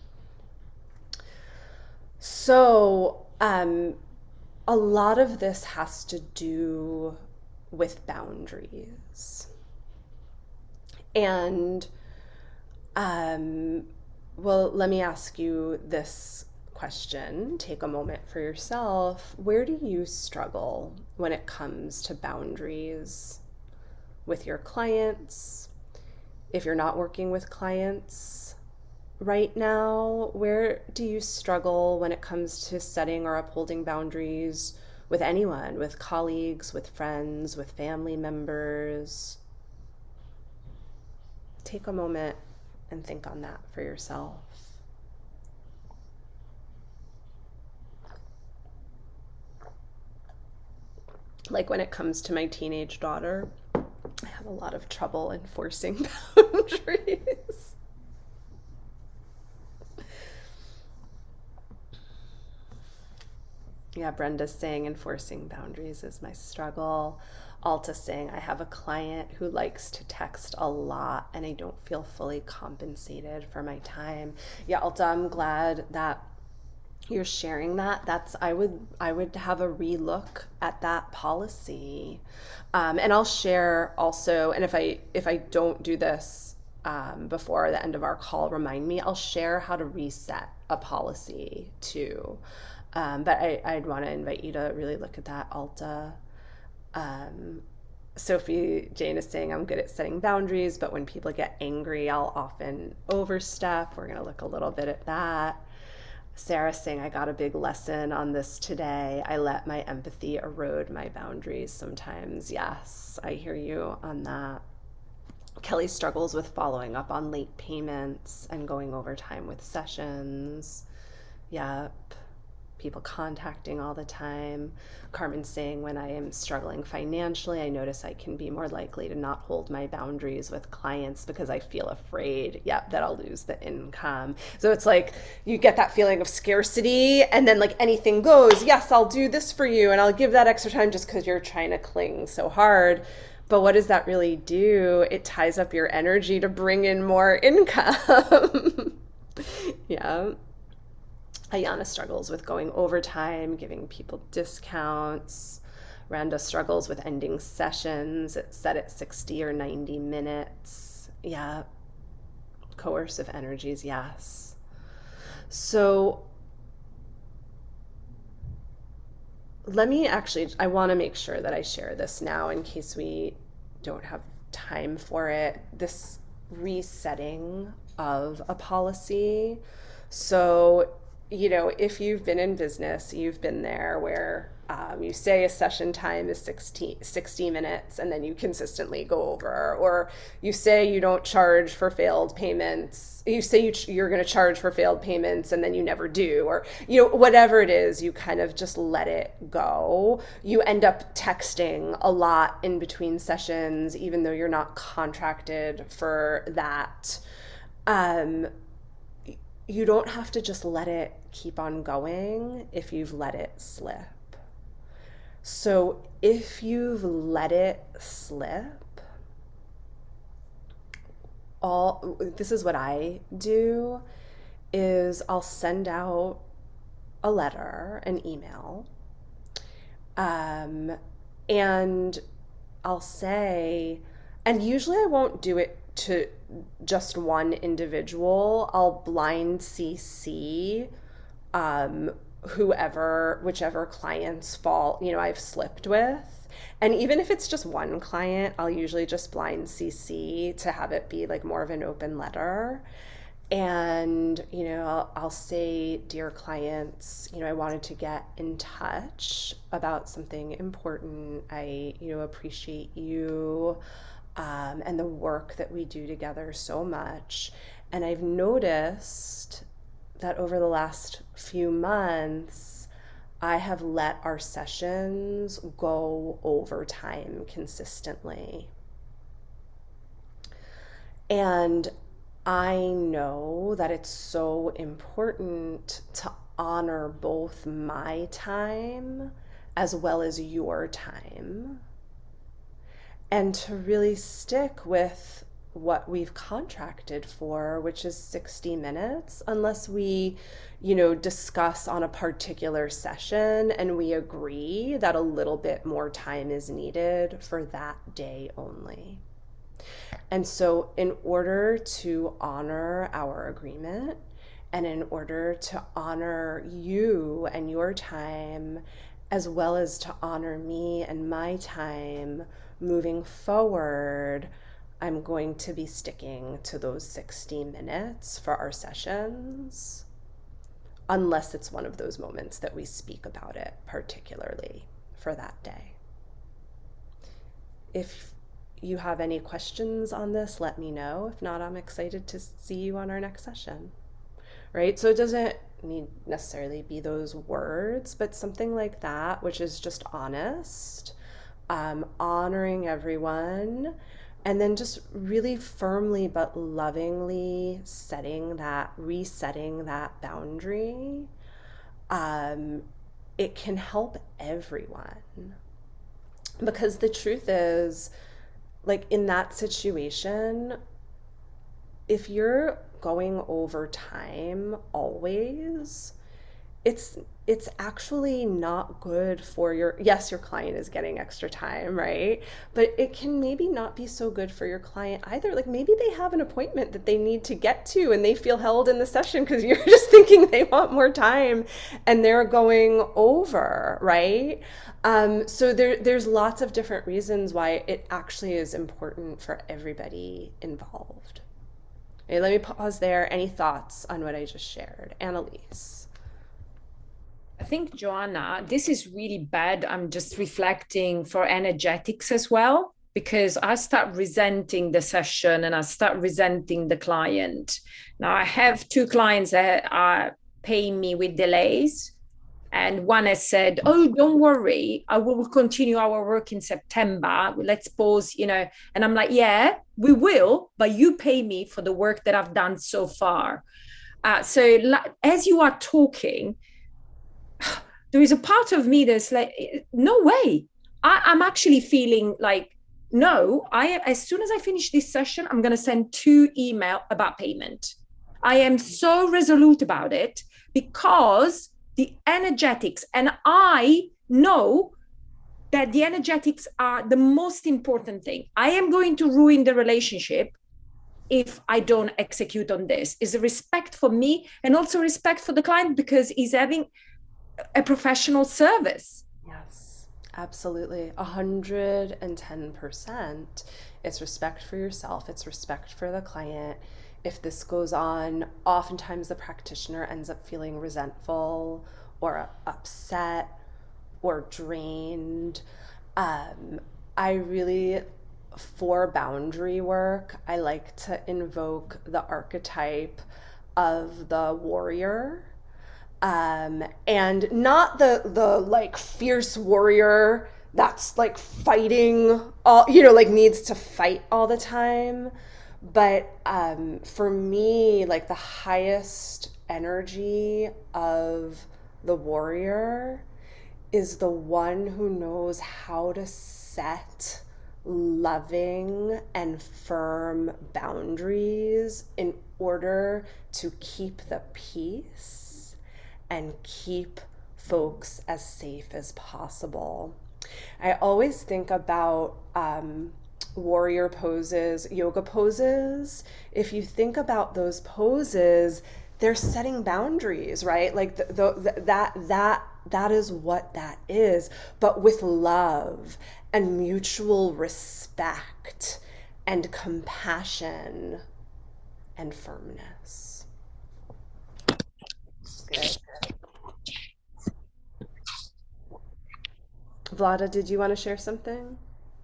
So um, a lot of this has to do with boundaries. And um, well, let me ask you this question. Take a moment for yourself. Where do you struggle when it comes to boundaries with your clients? If you're not working with clients right now, where do you struggle when it comes to setting or upholding boundaries with anyone, with colleagues, with friends, with family members? Take a moment and think on that for yourself. Like when it comes to my teenage daughter, I have a lot of trouble enforcing boundaries. Yeah, Brenda's saying enforcing boundaries is my struggle. Alta's saying I have a client who likes to text a lot and I don't feel fully compensated for my time. Yeah, Alta, I'm glad that you're sharing that. That's I would I would have a relook at that policy, um, and I'll share also. And if I if I don't do this um, before the end of our call, remind me. I'll share how to reset a policy too. Um, but I, I'd want to invite you to really look at that, Alta. Um, Sophie Jane is saying I'm good at setting boundaries, but when people get angry, I'll often overstep. We're going to look a little bit at that. Sarah's saying, I got a big lesson on this today. I let my empathy erode my boundaries sometimes. Yes, I hear you on that. Kelly struggles with following up on late payments and going overtime with sessions. Yep. People contacting all the time. Carmen saying, when I am struggling financially, I notice I can be more likely to not hold my boundaries with clients because I feel afraid, yep, that I'll lose the income. So it's like you get that feeling of scarcity, and then like anything goes, yes, I'll do this for you and I'll give that extra time just because you're trying to cling so hard. But what does that really do? It ties up your energy to bring in more income. Yeah. Ayana struggles with going overtime, giving people discounts. Randa struggles with ending sessions. It's set at sixty or ninety minutes. Yeah. Coercive energies, yes. So let me actually, I want to make sure that I share this now in case we don't have time for it. This resetting of a policy. So you know, if you've been in business, you've been there where um, you say a session time is sixty, sixty minutes and then you consistently go over, or you say you don't charge for failed payments. You say you ch- you're going to charge for failed payments and then you never do, or, you know, whatever it is, you kind of just let it go. You end up texting a lot in between sessions, even though you're not contracted for that. Um, you don't have to just let it keep on going if you've let it slip. So if you've let it slip, all this is what I do is I'll send out a letter, an email, um, and I'll say, and usually I won't do it to just one individual. I'll blind C C um, whoever, whichever client's fault, you know, I've slipped with. And even if it's just one client, I'll usually just blind C C to have it be like more of an open letter. And, you know, I'll, I'll say, dear clients, you know, I wanted to get in touch about something important. I, you know, appreciate you um, and the work that we do together so much. And I've noticed that over the last few months, I have let our sessions go over time consistently. And I know that it's so important to honor both my time as well as your time, and to really stick with what we've contracted for, which is sixty minutes, unless we, you know, discuss on a particular session and we agree that a little bit more time is needed for that day only. And so in order to honor our agreement, and in order to honor you and your time, as well as to honor me and my time moving forward, I'm going to be sticking to those sixty minutes for our sessions, unless it's one of those moments that we speak about it particularly for that day. If you have any questions on this, let me know. If not, I'm excited to see you on our next session, right? So it doesn't need necessarily be those words, but something like that, which is just honest, um, honoring everyone, and then just really firmly but lovingly setting that, resetting that boundary. Um, it can help everyone. Because the truth is, like in that situation, if you're going over time always, it's it's actually not good for your, yes, your client is getting extra time, right? But it can maybe not be so good for your client either. Like maybe they have an appointment that they need to get to and they feel held in the session because you're just thinking they want more time and they're going over, right? Um, so there, there's lots of different reasons why it actually is important for everybody involved. Okay, let me pause there. Any thoughts on what I just shared? Annalise. I think, Joanna, this is really bad. I'm just reflecting for energetics as well, because I start resenting the session and I start resenting the client. Now, I have two clients that are paying me with delays. And one has said, oh, don't worry, I will continue our work in September. Let's pause, you know. And I'm like, yeah, we will, but you pay me for the work that I've done so far. Uh, so as you are talking, there is a part of me that's like, no way. I, I'm actually feeling like, no, I as soon as I finish this session, I'm going to send two emails about payment. I am so resolute about it because the energetics, and I know that the energetics are the most important thing. I am going to ruin the relationship if I don't execute on this. Is a respect for me and also respect for the client because he's having a professional service. Yes, absolutely. A hundred and ten percent. It's respect for yourself. It's respect for the client. if this goes on, oftentimes the practitioner ends up feeling resentful or upset or drained. Um, I really, for boundary work, I like to invoke the archetype of the warrior. Um, and not the the like fierce warrior that's like fighting all, you know, like needs to fight all the time. But um, for me, like the highest energy of the warrior is the one who knows how to set loving and firm boundaries in order to keep the peace and keep folks as safe as possible. I always think about um, warrior poses, yoga poses. If you think about those poses, they're setting boundaries, right? Like the, the, that that that is what that is, but with love and mutual respect and compassion and firmness. Good. Vlada, did you want to share something?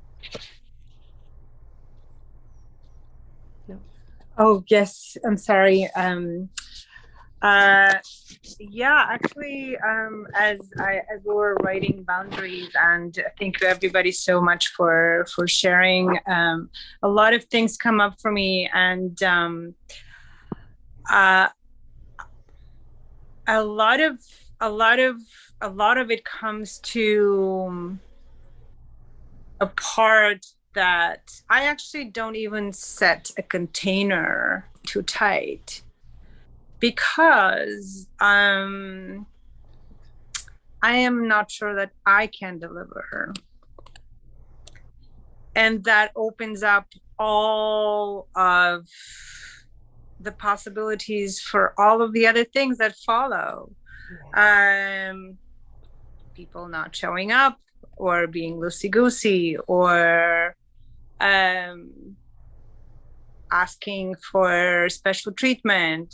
No. Oh, yes. I'm sorry. Um, uh, yeah, actually, um, as I as we were writing boundaries, and thank you everybody so much for for sharing. Um, a lot of things come up for me, and um, uh, a lot of a lot of a lot of it comes to a part that I actually don't even set a container too tight, because um, I am not sure that I can deliver. And that opens up all of the possibilities for all of the other things that follow. Um, people not showing up, or being loosey-goosey, or um, asking for special treatment,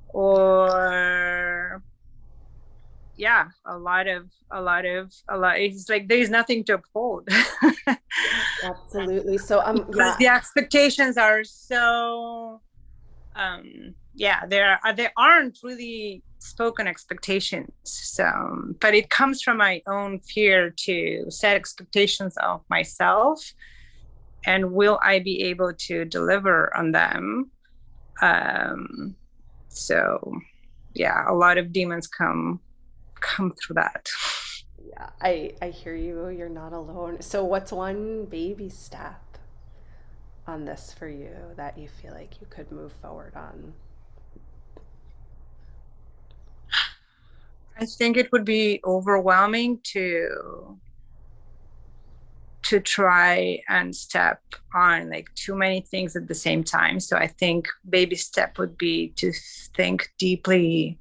or yeah, a lot of a lot of a lot. It's like there's nothing to uphold. Absolutely. So um, because yeah. the expectations are so um yeah, there are there aren't really spoken expectations. So, but it comes from my own fear to set expectations of myself, and will I be able to deliver on them? Um, so, yeah, a lot of demons come come through that. Yeah, I I hear you. You're not alone. So, what's one baby step on this for you that you feel like you could move forward on? I think it would be overwhelming to to try and step on like too many things at the same time. So I think baby step would be to think deeply,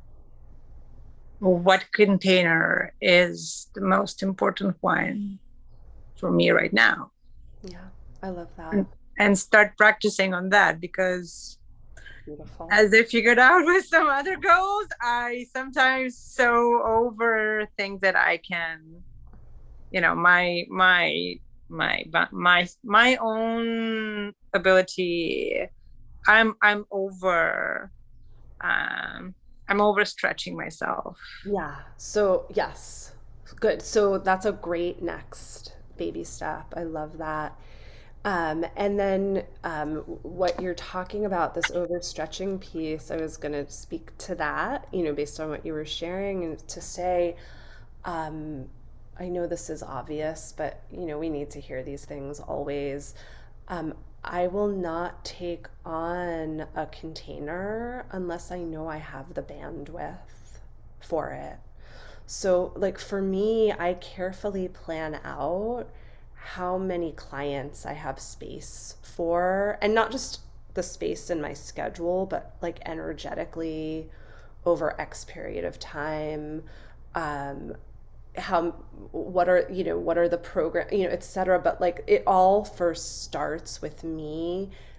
what container is the most important one for me right now. Yeah, I love that. And, and start practicing on that, because Beautiful. as I figured out with some other goals, I sometimes so overthink that I can, you know, my my my my my own ability. I'm I'm over um I'm overstretching myself. Yeah. So yes, good. So that's a great next baby step. I love that. Um, and then um, what you're talking about, this overstretching piece, I was going to speak to that, you know, based on what you were sharing, and to say, um, I know this is obvious, but, you know, we need to hear these things always. Um, I will not take on a container unless I know I have the bandwidth for it. So, like for me, I carefully plan out how many clients I have space for, and not just the space in my schedule, but like energetically over X period of time. Um, how, what are, you know, what are the program, you know, et cetera. But like it all first starts with me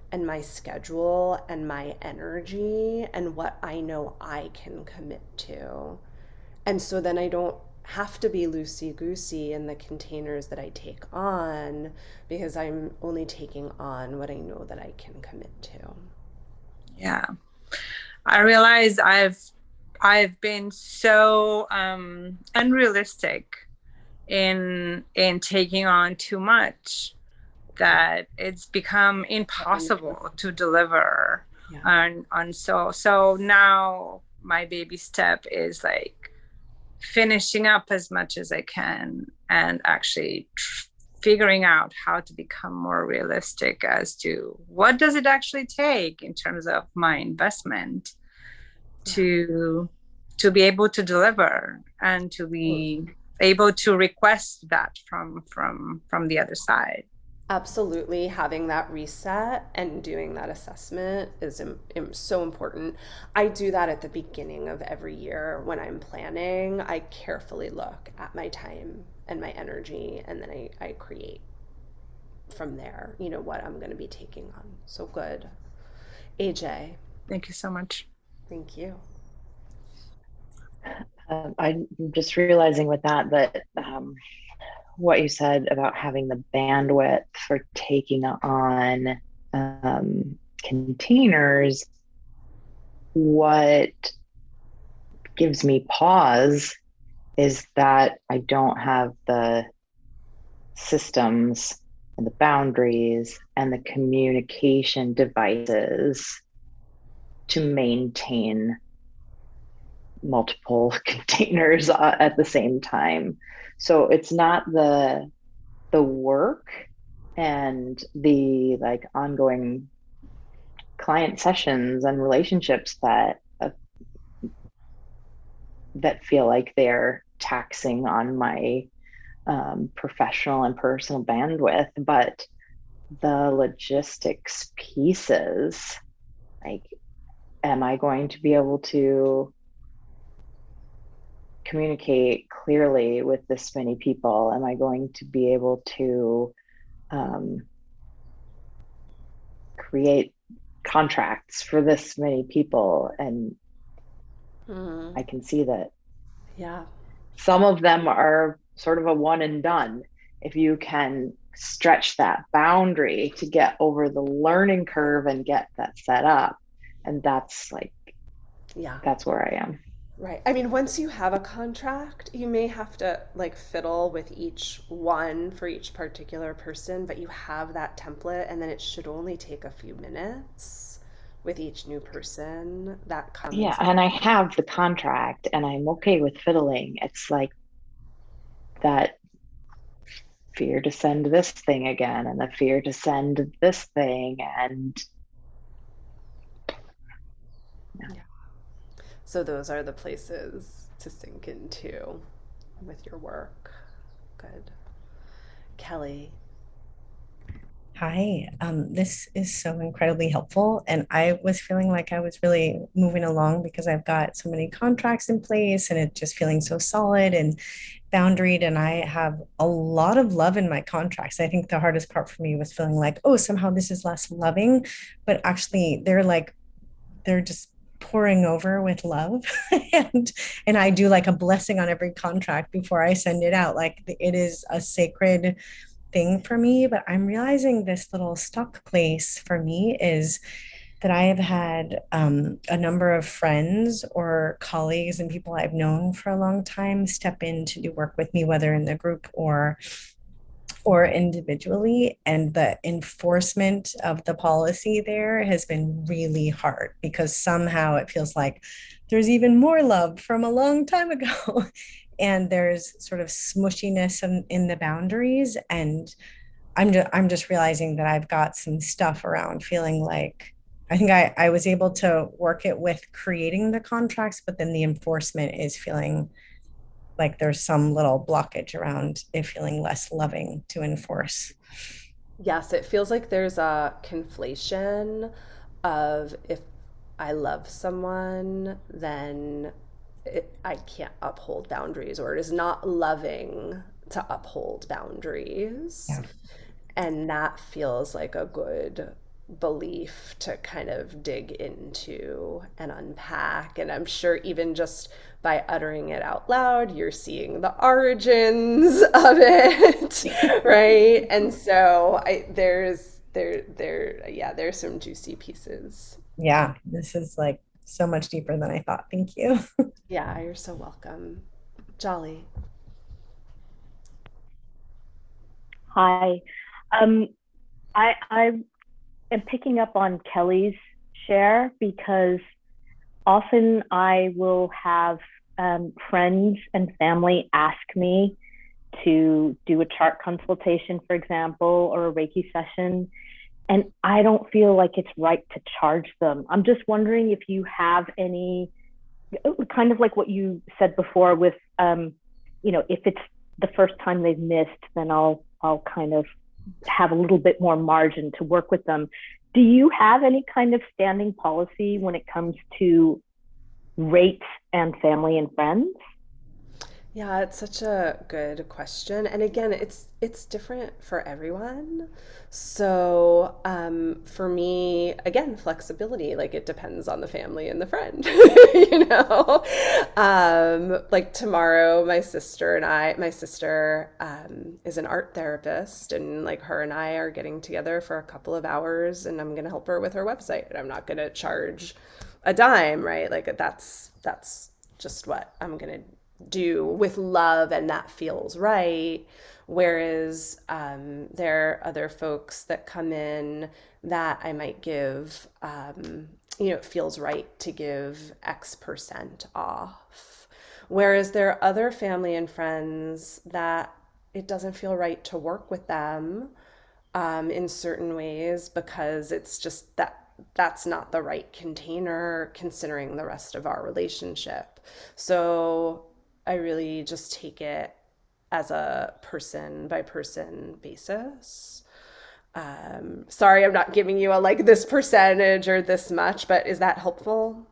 and my schedule and my energy and what I know I can commit to. And so then I don't have to be loosey goosey in the containers that I take on because I'm only taking on what I know that I can commit to. Yeah. I realize I've I've been so um, unrealistic in in taking on too much that it's become impossible to deliver. Yeah. And and so so now my baby step is like finishing up as much as I can and actually tr- figuring out how to become more realistic as to what does it actually take in terms of my investment to to be able to deliver and to be able to request that from from from the other side. Absolutely, having that reset and doing that assessment is im- im- so important. I do that at the beginning of every year when I'm planning. I carefully look at my time and my energy, and then I, I create from there, you know, what I'm going to be taking on. So good. A J. Thank you so much. Thank you. Um, I'm just realizing with that that um, what you said about having the bandwidth for taking on um, containers, what gives me pause is that I don't have the systems and the boundaries and the communication devices to maintain multiple containers uh, at the same time. So it's not the the work and the like ongoing client sessions and relationships that uh, that feel like they're taxing on my um, professional and personal bandwidth, but the logistics pieces, like, am I going to be able to communicate clearly with this many people? Am I going to be able to um, create contracts for this many people? And Mm, I can see that yeah. some of them are sort of a one and done. If you can stretch that boundary to get over the learning curve and get that set up, and that's like, Yeah. that's where I am. Right. I mean, once you have a contract, you may have to like fiddle with each one for each particular person, but you have that template, and then it should only take a few minutes with each new person that Yeah, comes. and I have the contract and I'm okay with fiddling. It's like that fear to send this thing again and the fear to send this thing, and Yeah. So those are the places to sink into with your work. Good. Kelly. Hi, um, this is so incredibly helpful. And I was feeling like I was really moving along because I've got so many contracts in place and it just feeling so solid and boundaried. And I have a lot of love in my contracts. I think the hardest part for me was feeling like, oh, somehow this is less loving, but actually they're like, they're just pouring over with love. and and I do like a blessing on every contract before I send it out. Like it is a sacred thing for me, but I'm realizing this little stuck place for me is that I have had um, a number of friends or colleagues and people I've known for a long time step in to do work with me, whether in the group or or individually, and the enforcement of the policy there has been really hard because somehow it feels like there's even more love from a long time ago and there's sort of smushiness in, in the boundaries. And I'm just I'm just realizing that I've got some stuff around feeling like I think I, I was able to work it with creating the contracts, but then the enforcement is feeling like there's some little blockage around it feeling less loving to enforce. Yes, it feels like there's a conflation of if I love someone, then it, I can't uphold boundaries, or it is not loving to uphold boundaries. Yeah. And that feels like a good belief to kind of dig into and unpack. And I'm sure even just by uttering it out loud, you're seeing the origins of it, right? And so I, there's there there yeah, there's some juicy pieces. Yeah, this is like so much deeper than I thought. Thank you. Yeah, you're so welcome. Jolly. Hi. Um, I, I am picking up on Kelly's share because often I will have um, friends and family ask me to do a chart consultation, for example, or a Reiki session, and I don't feel like it's right to charge them. I'm just wondering if you have any, kind of like what you said before with, um, you know, if it's the first time they've missed, then I'll I'll kind of have a little bit more margin to work with them. Do you have any kind of standing policy when it comes to rates and family and friends? Yeah, it's such a good question. And again, it's it's different for everyone. So um, for me, again, flexibility, like it depends on the family and the friend, you know? Um, like tomorrow, my sister and I, my sister um, is an art therapist, and like her and I are getting together for a couple of hours, and I'm going to help her with her website. And I'm not going to charge a dime, right? Like that's that's just what I'm going to do with love, and that feels right. Whereas um, there are other folks that come in that I might give, um, you know, it feels right to give X percent off. Whereas there are other family and friends that it doesn't feel right to work with them um, in certain ways because it's just that that's not the right container considering the rest of our relationship. So I really just take it as a person by person basis. Um, sorry, I'm not giving you a like this percentage or this much, but is that helpful?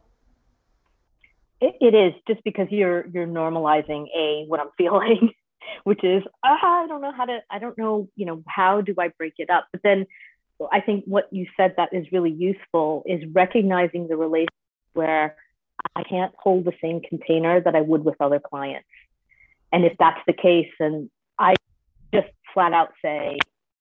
It, it is, just because you're you're normalizing a what I'm feeling, which is ah, I don't know how to I don't know you know how do I break it up. But then I think what you said that is really useful is recognizing the relationship where I can't hold the same container that I would with other clients. And if that's the case, then I just flat out say,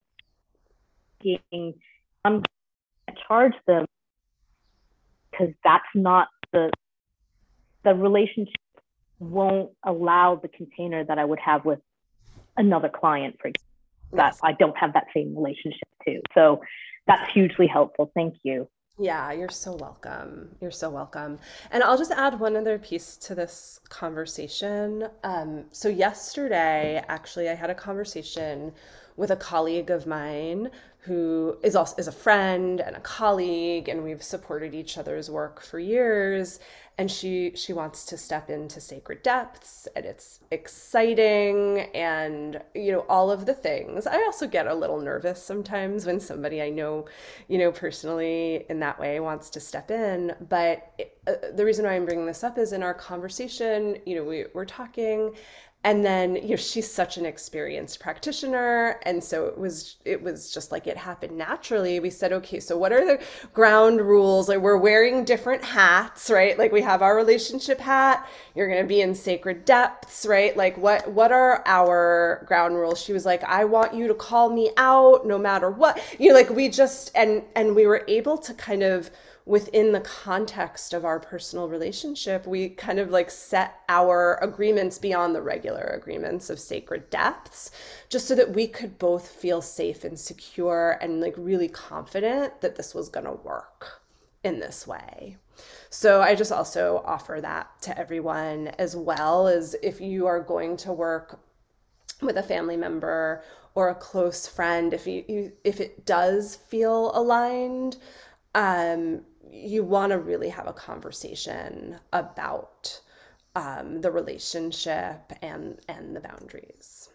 I'm going to charge them because that's not the, the relationship won't allow the container that I would have with another client, for example, that I don't have that same relationship to. So that's hugely helpful. Thank you. Yeah, you're so welcome. You're so welcome. And I'll just add one other piece to this conversation. Um, so yesterday, actually, I had a conversation with a colleague of mine who is also is a friend and a colleague, and we've supported each other's work for years. And she she wants to step into Sacred Depths, and it's exciting, and you know all of the things. I also get a little nervous sometimes when somebody I know, you know, personally in that way wants to step in. But it, uh, the reason why I'm bringing this up is in our conversation, you know, we we're talking. And then, you know, she's such an experienced practitioner. And so it was, it was just like it happened naturally. We said, okay, so what are the ground rules? Like we're wearing different hats, right? Like we have our relationship hat. You're going to be in Sacred Depths, right? Like what, what are our ground rules? She was like, I want you to call me out no matter what. You know, like we just, and, and we were able to kind of, within the context of our personal relationship, we kind of like set our agreements beyond the regular agreements of Sacred Depths, just so that we could both feel safe and secure and like really confident that this was going to work in this way. So I just also offer that to everyone, as well as if you are going to work with a family member or a close friend, if you, you if it does feel aligned, um, you want to really have a conversation about um, the relationship and and the boundaries.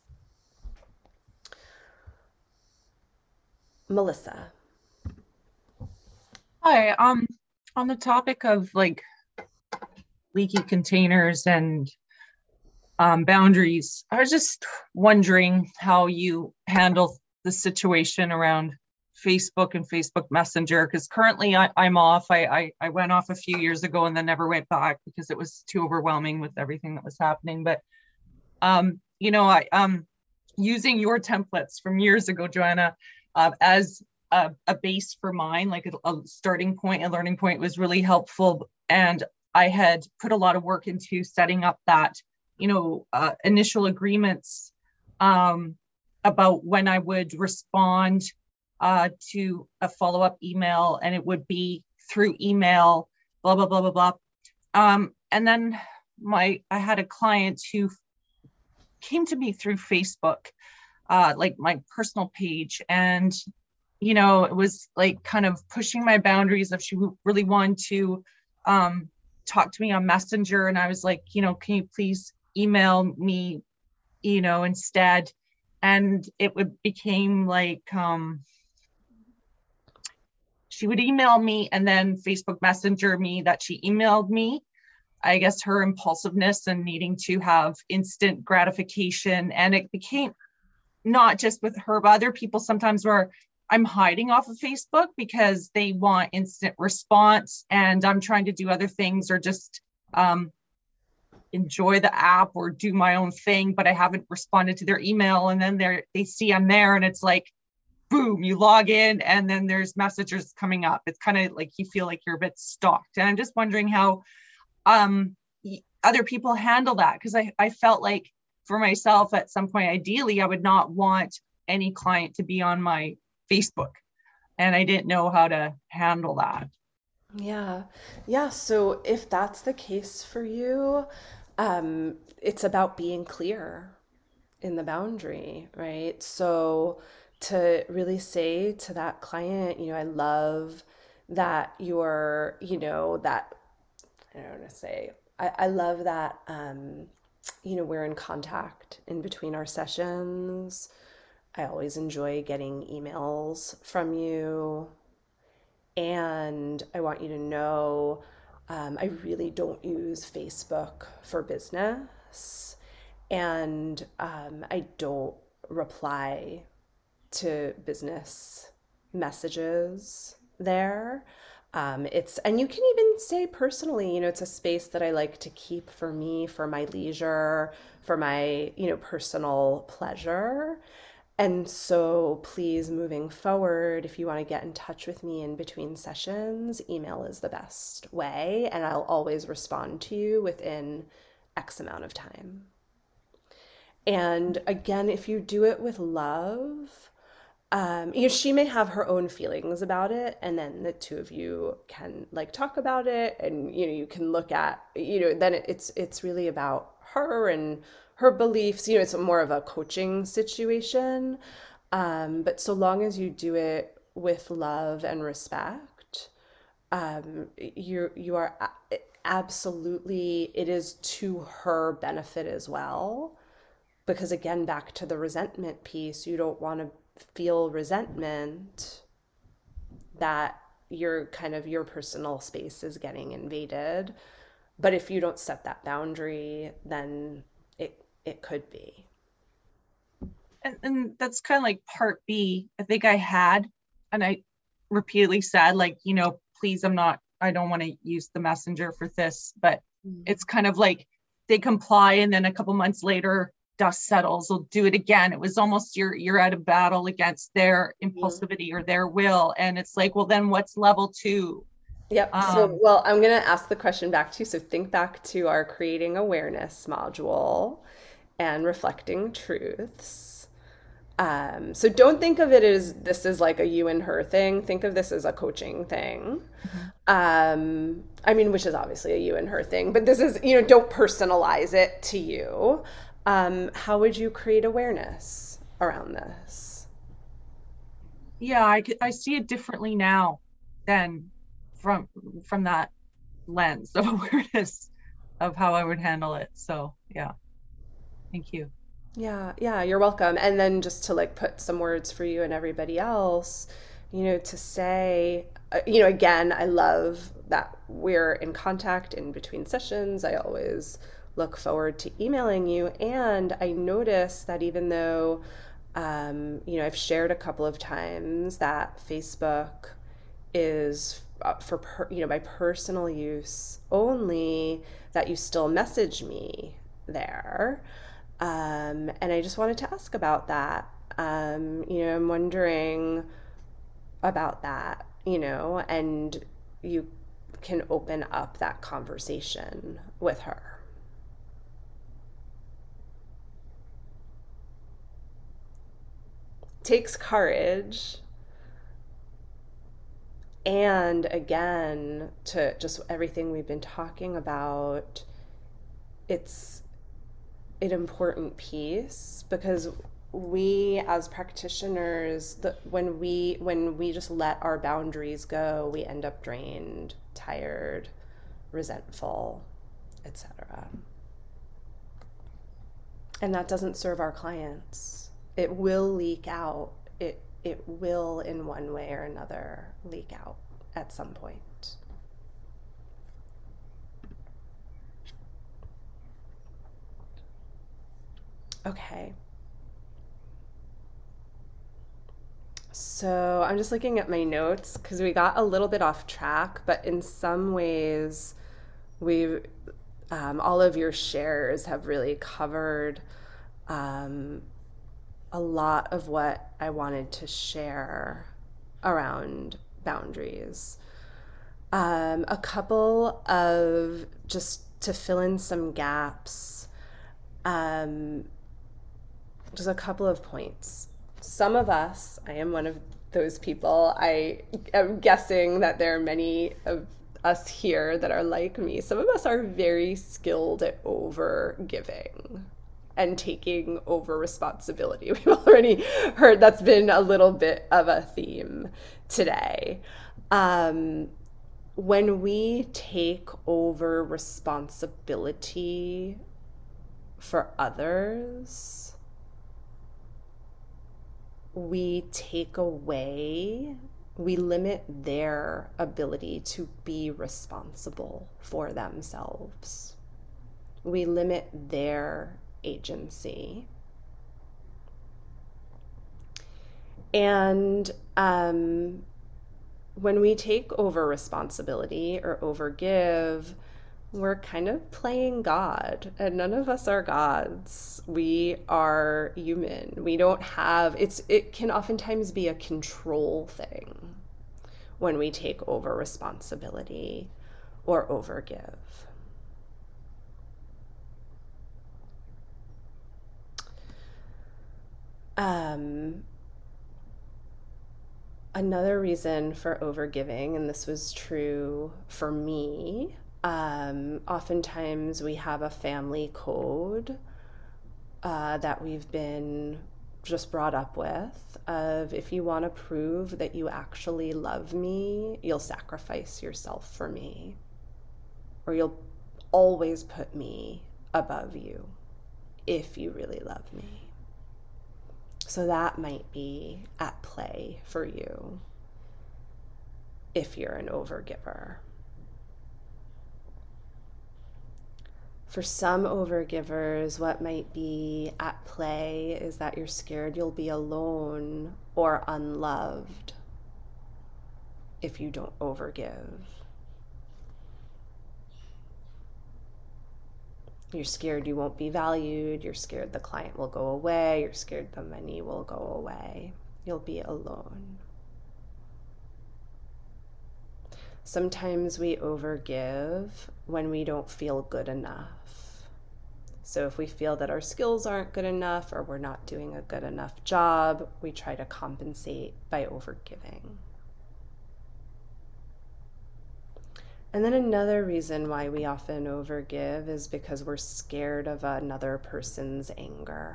Melissa. Hi. Um, on the topic of like leaky containers and um, boundaries, I was just wondering how you handle the situation around Facebook and Facebook Messenger, because currently I, I'm off. I, I I went off a few years ago and then never went back because it was too overwhelming with everything that was happening. But um, you know, I um using your templates from years ago, Joanna, uh, as a, a base for mine, like a, a starting point, a learning point, was really helpful. And I had put a lot of work into setting up that, you know, uh, initial agreements um, about when I would respond uh, to a follow-up email, and it would be through email, blah, blah, blah, blah, blah. Um, and then my, I had a client who came to me through Facebook, uh, like my personal page. And, you know, it was like kind of pushing my boundaries if she really wanted to um, talk to me on Messenger. And I was like, you know, can you please email me, you know, instead? And it would became like, um, she would email me and then Facebook Messenger me that she emailed me. I guess her impulsiveness and needing to have instant gratification. And it became not just with her, but other people sometimes where I'm hiding off of Facebook because they want instant response and I'm trying to do other things or just um, enjoy the app or do my own thing, but I haven't responded to their email. And then they're, they see I'm there and it's like, boom, you log in and then there's messages coming up. It's kind of like you feel like you're a bit stalked. And I'm just wondering how um other people handle that, because I, I felt like for myself at some point, ideally, I would not want any client to be on my Facebook, and I didn't know how to handle that. Yeah. Yeah. So if that's the case for you, um, it's about being clear in the boundary, right? So to really say to that client, you know, I love that you're, you know, that I don't want to say, I, I love that, um, you know, we're in contact in between our sessions. I always enjoy getting emails from you. And I want you to know, um, I really don't use Facebook for business. And um, I don't reply to business messages there. Um, it's, and you can even say personally, you know, it's a space that I like to keep for me, for my leisure, for my, you know, personal pleasure. And so please, moving forward, if you want to get in touch with me in between sessions, email is the best way, and I'll always respond to you within X amount of time. And again, if you do it with love, Um, you know, she may have her own feelings about it, and then the two of you can like talk about it, and you know, you can look at, you know, then it, it's it's really about her and her beliefs. You know, it's more of a coaching situation. Um, but so long as you do it with love and respect, um, you you are a- absolutely, it is to her benefit as well. Because again, back to the resentment piece, you don't want to feel resentment that your kind of your personal space is getting invaded. But if you don't set that boundary, then it it could be. And, and that's kind of like part B. I think I had, and I repeatedly said, like, you know, please, I'm not, I don't want to use the messenger for this, but mm. It's kind of like they comply. And then a couple months later, dust settles, will do it again. It was almost you're you're at a battle against their impulsivity or their will, and it's like, well, then what's level two? Yep. Um, so, well, I'm going to ask the question back to you. So think back to our creating awareness module and reflecting truths. Um, so don't think of it as this is like a you and her thing. Think of this as a coaching thing. Mm-hmm. Um, I mean, which is obviously a you and her thing, but this is, you know, don't personalize it to you. Um, how would you create awareness around this? Yeah, I, I see it differently now than from from that lens of awareness of how I would handle it. So yeah, thank you. Yeah, yeah, you're welcome. And then just to like put some words for you and everybody else, you know, to say, uh, you know, again, I love that we're in contact in between sessions. I always look forward to emailing you. And I notice that even though Um, you know, I've shared a couple of times that Facebook is uh, for per, you know, my personal use only, that you still message me there. Um, and I just wanted to ask about that. Um, you know, I'm wondering about that, you know, and you can open up that conversation with her. Takes courage. And again, to just everything we've been talking about, it's an important piece, because we as practitioners, the, when we when we just let our boundaries go, we end up drained, tired, resentful, et cetera. And that doesn't serve our clients. It will leak out. It it will, in one way or another, leak out at some point. Okay. So I'm just looking at my notes because we got a little bit off track, but in some ways, we've um, all of your shares have really covered um, a lot of what I wanted to share around boundaries. Um, a couple of, just to fill in some gaps, um, just a couple of points. Some of us, I am one of those people, I am guessing that there are many of us here that are like me. Some of us are very skilled at over giving and taking over responsibility. We've already heard that's been a little bit of a theme today. Um, when we take over responsibility for others, we take away, we limit their ability to be responsible for themselves. We limit their agency. And um, when we take over responsibility or overgive, we're kind of playing God, and none of us are gods. We are human. We don't have, it's, it can oftentimes be a control thing when we take over responsibility or overgive. Um, another reason for overgiving, and this was true for me, Um, oftentimes we have a family code uh, that we've been just brought up with of, if you want to prove that you actually love me, you'll sacrifice yourself for me, or you'll always put me above you if you really love me. So that might be at play for you if you're an overgiver. For some overgivers, what might be at play is that you're scared you'll be alone or unloved if you don't overgive. You're scared you won't be valued. You're scared the client will go away. You're scared the money will go away. You'll be alone. Sometimes we overgive when we don't feel good enough. So if we feel that our skills aren't good enough or we're not doing a good enough job, we try to compensate by overgiving. And then another reason why we often overgive is because we're scared of another person's anger.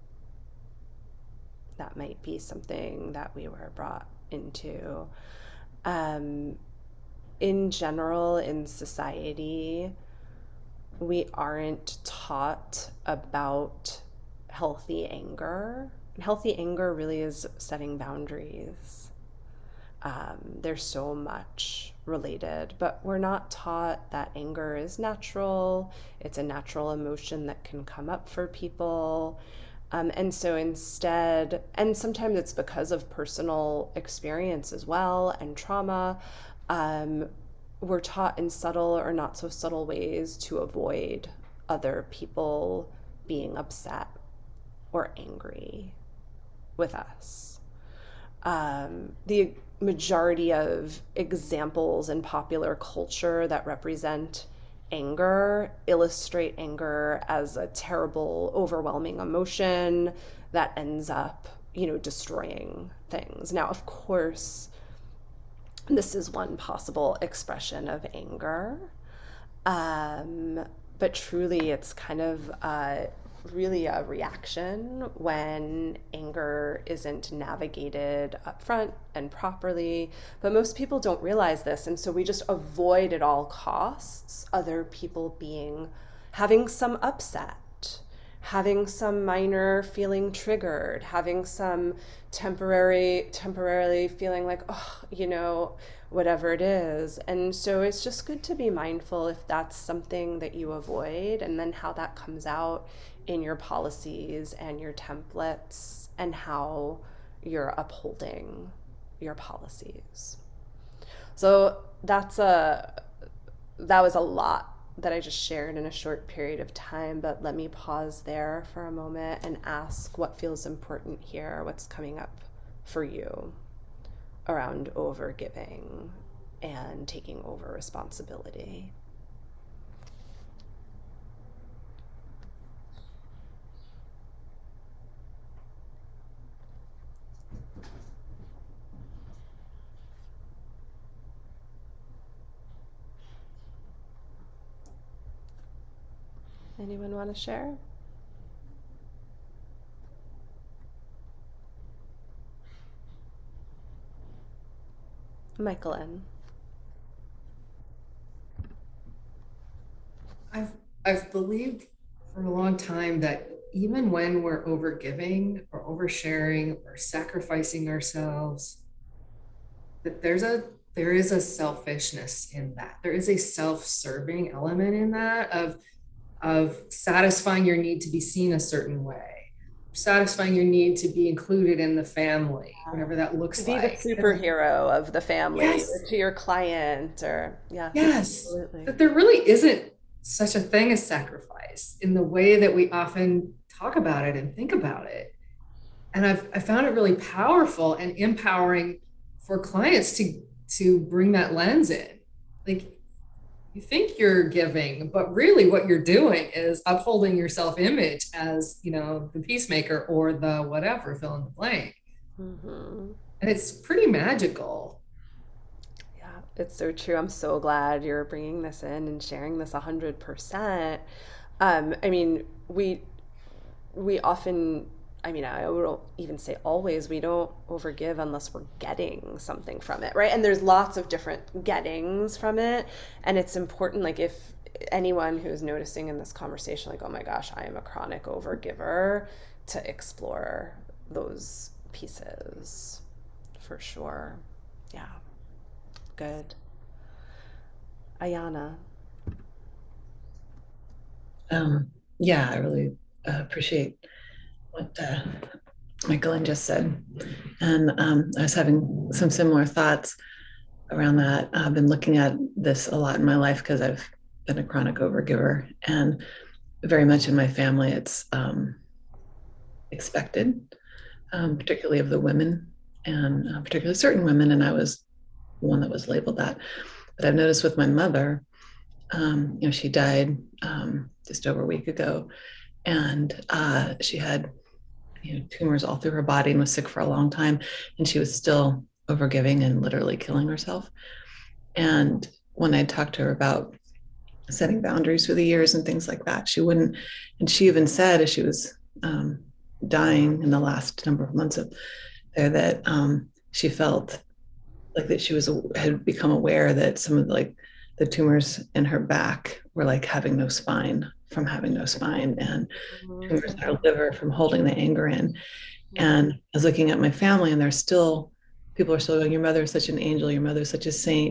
That might be something that we were brought into. Um, in general, in society, we aren't taught about healthy anger. And healthy anger really is setting boundaries. Um, there's so much related, but we're not taught that anger is natural. It's a natural emotion that can come up for people. Um, and so instead, and sometimes it's because of personal experience as well and trauma, um, we're taught in subtle or not so subtle ways to avoid other people being upset or angry with us. Um, the majority of examples in popular culture that represent anger illustrate anger as a terrible, overwhelming emotion that ends up, you know, destroying things. Now, of course, this is one possible expression of anger. Um, but truly, it's kind of uh, really a reaction when anger isn't navigated up front and properly. But most people don't realize this, and so we just avoid at all costs other people being having some upset, having some minor feeling triggered, having some temporary temporarily feeling like, oh, you know, whatever it is. And so it's just good to be mindful if that's something that you avoid, and then how that comes out in your policies and your templates and how you're upholding your policies. So that's a that was a lot that I just shared in a short period of time, but let me pause there for a moment and ask what feels important here, what's coming up for you around overgiving and taking over responsibility. Anyone want to share? Michael. I've I've believed for a long time that even when we're overgiving or oversharing or sacrificing ourselves, that there's a there is a selfishness in that. There is a self-serving element in that of of satisfying your need to be seen a certain way, satisfying your need to be included in the family, whatever that looks to be like. the superhero of the family, yes. or to your client, or yeah. Yes, absolutely. That there really isn't such a thing as sacrifice in the way that we often talk about it and think about it. And I've I found it really powerful and empowering for clients to to bring that lens in. Like, you think you're giving, but really what you're doing is upholding your self-image as, you know, the peacemaker or the whatever, fill in the blank. Mm-hmm. And it's pretty magical. Yeah, it's so true. I'm so glad you're bringing this in and sharing this one hundred percent. Um, I mean, we we often, I mean, I will even say always, we don't overgive unless we're getting something from it, right? And there's lots of different gettings from it. And it's important, like if anyone who's noticing in this conversation, like, oh my gosh, I am a chronic overgiver, to explore those pieces for sure. Yeah, good. Ayana. Um, yeah, I really uh, appreciate what uh, Michael just said. And um, I was having some similar thoughts around that. I've been looking at this a lot in my life because I've been a chronic overgiver, and very much in my family, it's um, expected, um, particularly of the women, and uh, particularly certain women. And I was one that was labeled that. But I've noticed with my mother, um, you know, she died um, just over a week ago, and uh, she had, you know, tumors all through her body and was sick for a long time, and she was still overgiving and literally killing herself. And when I talked to her about setting boundaries through the years and things like that, she wouldn't. And she even said, as she was um, dying in the last number of months of there, that um, she felt like that she was had become aware that some of the, like the tumors in her back were like having no spine from having no spine, and mm-hmm. tumors in her liver from holding the anger in. Mm-hmm. And I was looking at my family, and there's still people are still going, your mother is such an angel, your mother is such a saint.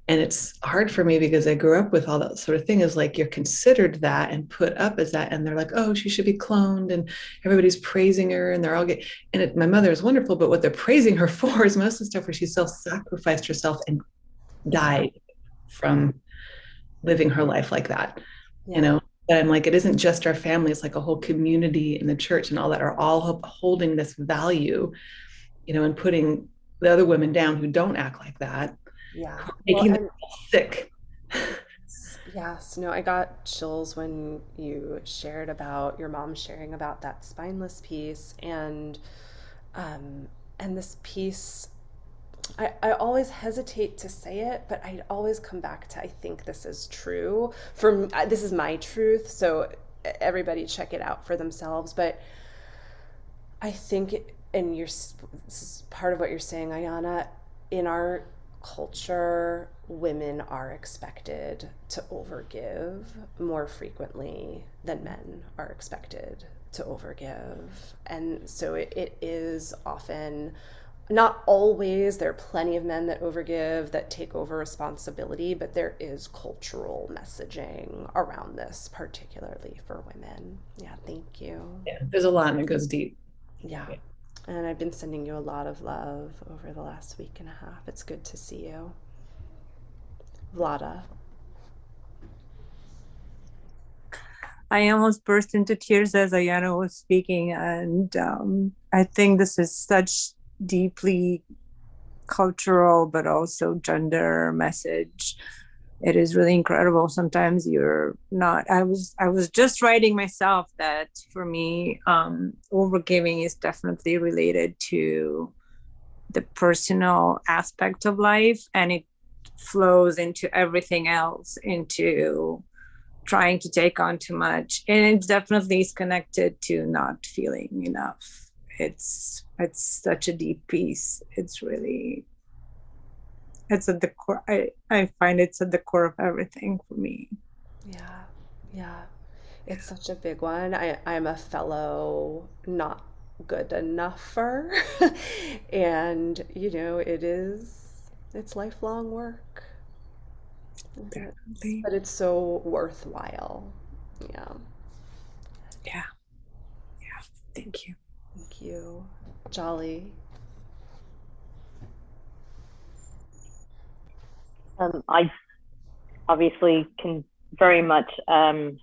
And it's hard for me because I grew up with all that sort of thing, is like you're considered that and put up as that. And they're like, oh, she should be cloned. And everybody's praising her and they're all getting, and it, my mother is wonderful, but what they're praising her for is most of the stuff where she self-sacrificed herself and died from living her life like that, Yeah. you know? But I'm like, it isn't just our family, it's like a whole community in the church and all that are all holding this value, you know, and putting the other women down who don't act like that, Yeah. Well, making and them sick. yes, no, I got chills when you shared about your mom sharing about that spineless piece, and um and this piece, I, I always hesitate to say it, but I always come back to, I think this is true. For m- I- this is my truth, so everybody check it out for themselves. But I think, it, and you're, s- this is part of what you're saying, Ayana, in our culture, women are expected to overgive more frequently than men are expected to overgive. And so it, it is often, not always, there are plenty of men that overgive, that take over responsibility, but there is cultural messaging around this, particularly for women. Yeah, thank you. Yeah, there's a lot and it goes deep. Yeah. And I've been sending you a lot of love over the last week and a half. It's good to see you. Vlada. I almost burst into tears as Ayana was speaking, and um, I think this is such deeply cultural but also gender message. It is really incredible. Sometimes you're not, I was I was just writing myself that for me, um, overgiving is definitely related to the personal aspect of life, and it flows into everything else, into trying to take on too much, and it definitely is connected to not feeling enough. It's it's such a deep piece. It's really, it's at the core. I, I find it's at the core of everything for me. Yeah, yeah. It's such a big one. I, I'm a fellow not good enougher. And, you know, it is, it's lifelong work. Definitely. But it's so worthwhile. Yeah. Yeah. Yeah. Thank you. Thank you. Jolly. Um, I obviously can very much um,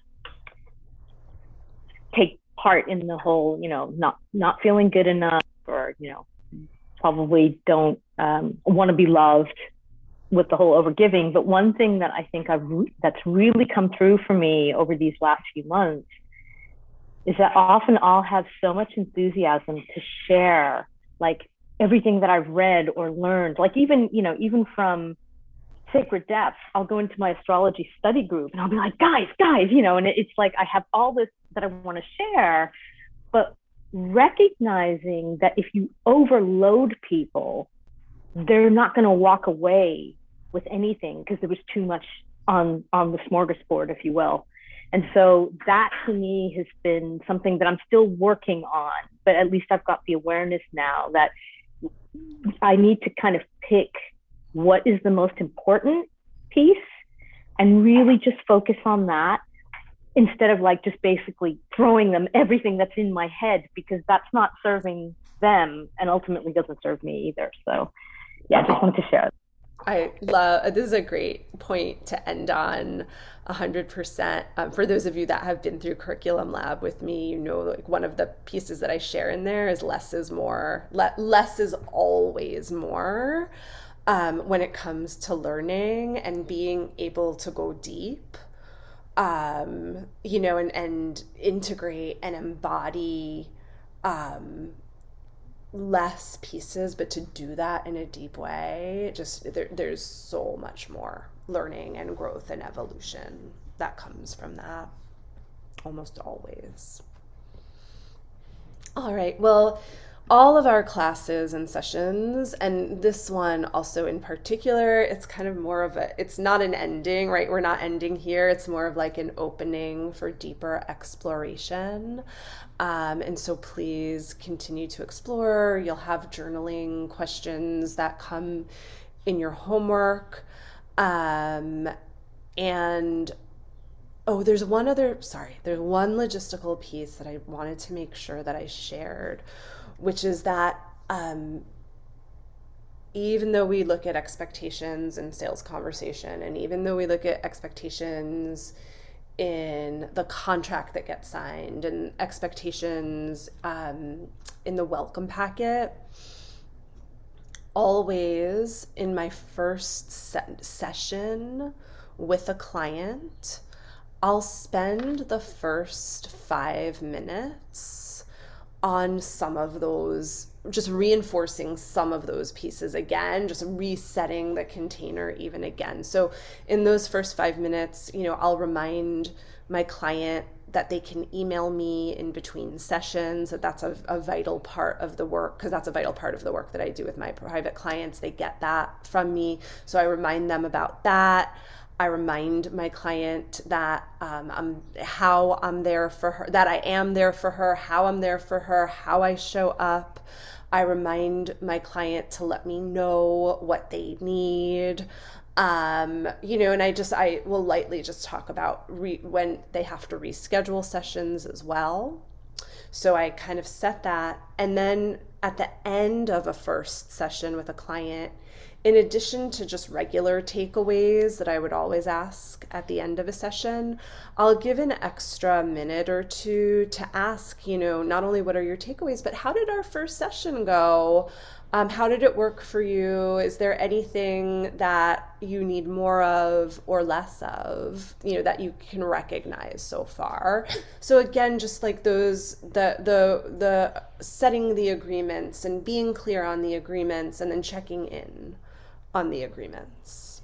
take part in the whole, you know, not not feeling good enough, or you know, probably don't um, want to be loved with the whole overgiving. But one thing that I think I've re- that's really come through for me over these last few months is that often I'll have so much enthusiasm to share, like everything that I've read or learned, like even, you know, even from Sacred Depths, I'll go into my astrology study group and I'll be like, guys, guys, you know, and it's like I have all this that I want to share, but recognizing that if you overload people, they're not going to walk away with anything because there was too much on on the smorgasbord, if you will. And so that to me has been something that I'm still working on, but at least I've got the awareness now that I need to kind of pick what is the most important piece and really just focus on that, instead of like just basically throwing them everything that's in my head, because that's not serving them and ultimately doesn't serve me either. So yeah, I just wanted to share. I love, this is a great point to end on. one hundred percent. Um, for those of you that have been through Curriculum Lab with me, you know, like one of the pieces that I share in there is less is more. Le- less is always more um, when it comes to learning and being able to go deep, um, you know, and, and integrate and embody um, less pieces, but to do that in a deep way, just there, there's so much more learning and growth and evolution that comes from that, almost always. All right, well, all of our classes and sessions, and this one also in particular, it's kind of more of a, it's not an ending, right? We're not ending here. It's more of like an opening for deeper exploration. Um, and so please continue to explore. You'll have journaling questions that come in your homework. Um, and oh, there's one other, sorry, there's one logistical piece that I wanted to make sure that I shared, which is that um, even though we look at expectations in sales conversation, and even though we look at expectations in the contract that gets signed and expectations um, in the welcome packet, always in my first se- session with a client, I'll spend the first five minutes on some of those, just reinforcing some of those pieces again, just resetting the container even again. So in those first five minutes, you know, I'll remind my client that they can email me in between sessions, that that's a, a vital part of the work, because that's a vital part of the work that I do with my private clients. They get that from me. So I remind them about that. I remind my client that um, I'm how I'm there for her, that I am there for her, how I'm there for her, how I show up. I remind my client to let me know what they need. Um, you know, and I just, I will lightly just talk about re- when they have to reschedule sessions as well. So I kind of set that. And then at the end of a first session with a client, in addition to just regular takeaways that I would always ask at the end of a session, I'll give an extra minute or two to ask, you know, not only what are your takeaways, but how did our first session go? Um, how did it work for you? Is there anything that you need more of or less of, you know, that you can recognize so far? So again, just like those, the the the setting the agreements and being clear on the agreements and then checking in on the agreements.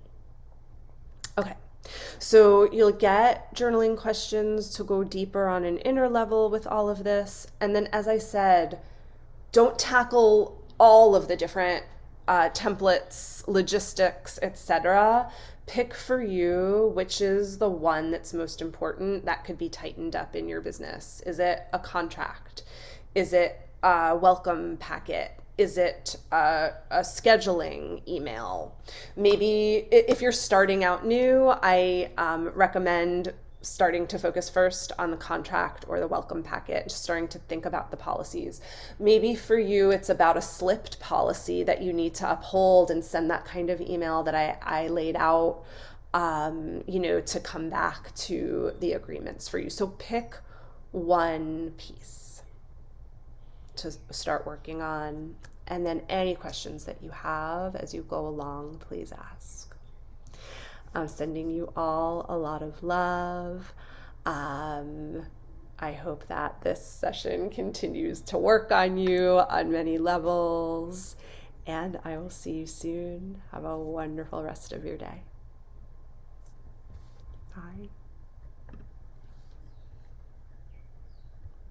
Okay, so you'll get journaling questions to go deeper on an inner level with all of this. And then, as I said, don't tackle all of the different uh, templates, logistics, et cetera. Pick for you which is the one that's most important that could be tightened up in your business. Is it a contract? Is it a welcome packet? Is it a, a scheduling email? Maybe if you're starting out new, I um, recommend starting to focus first on the contract or the welcome packet, just starting to think about the policies. Maybe for you, it's about a slipped policy that you need to uphold and send that kind of email that I, I laid out, um, you know, to come back to the agreements for you. So pick one piece to start working on. And then any questions that you have as you go along, please ask. I'm sending you all a lot of love. Um, I hope that this session continues to work on you on many levels. And I will see you soon. Have a wonderful rest of your day. Bye.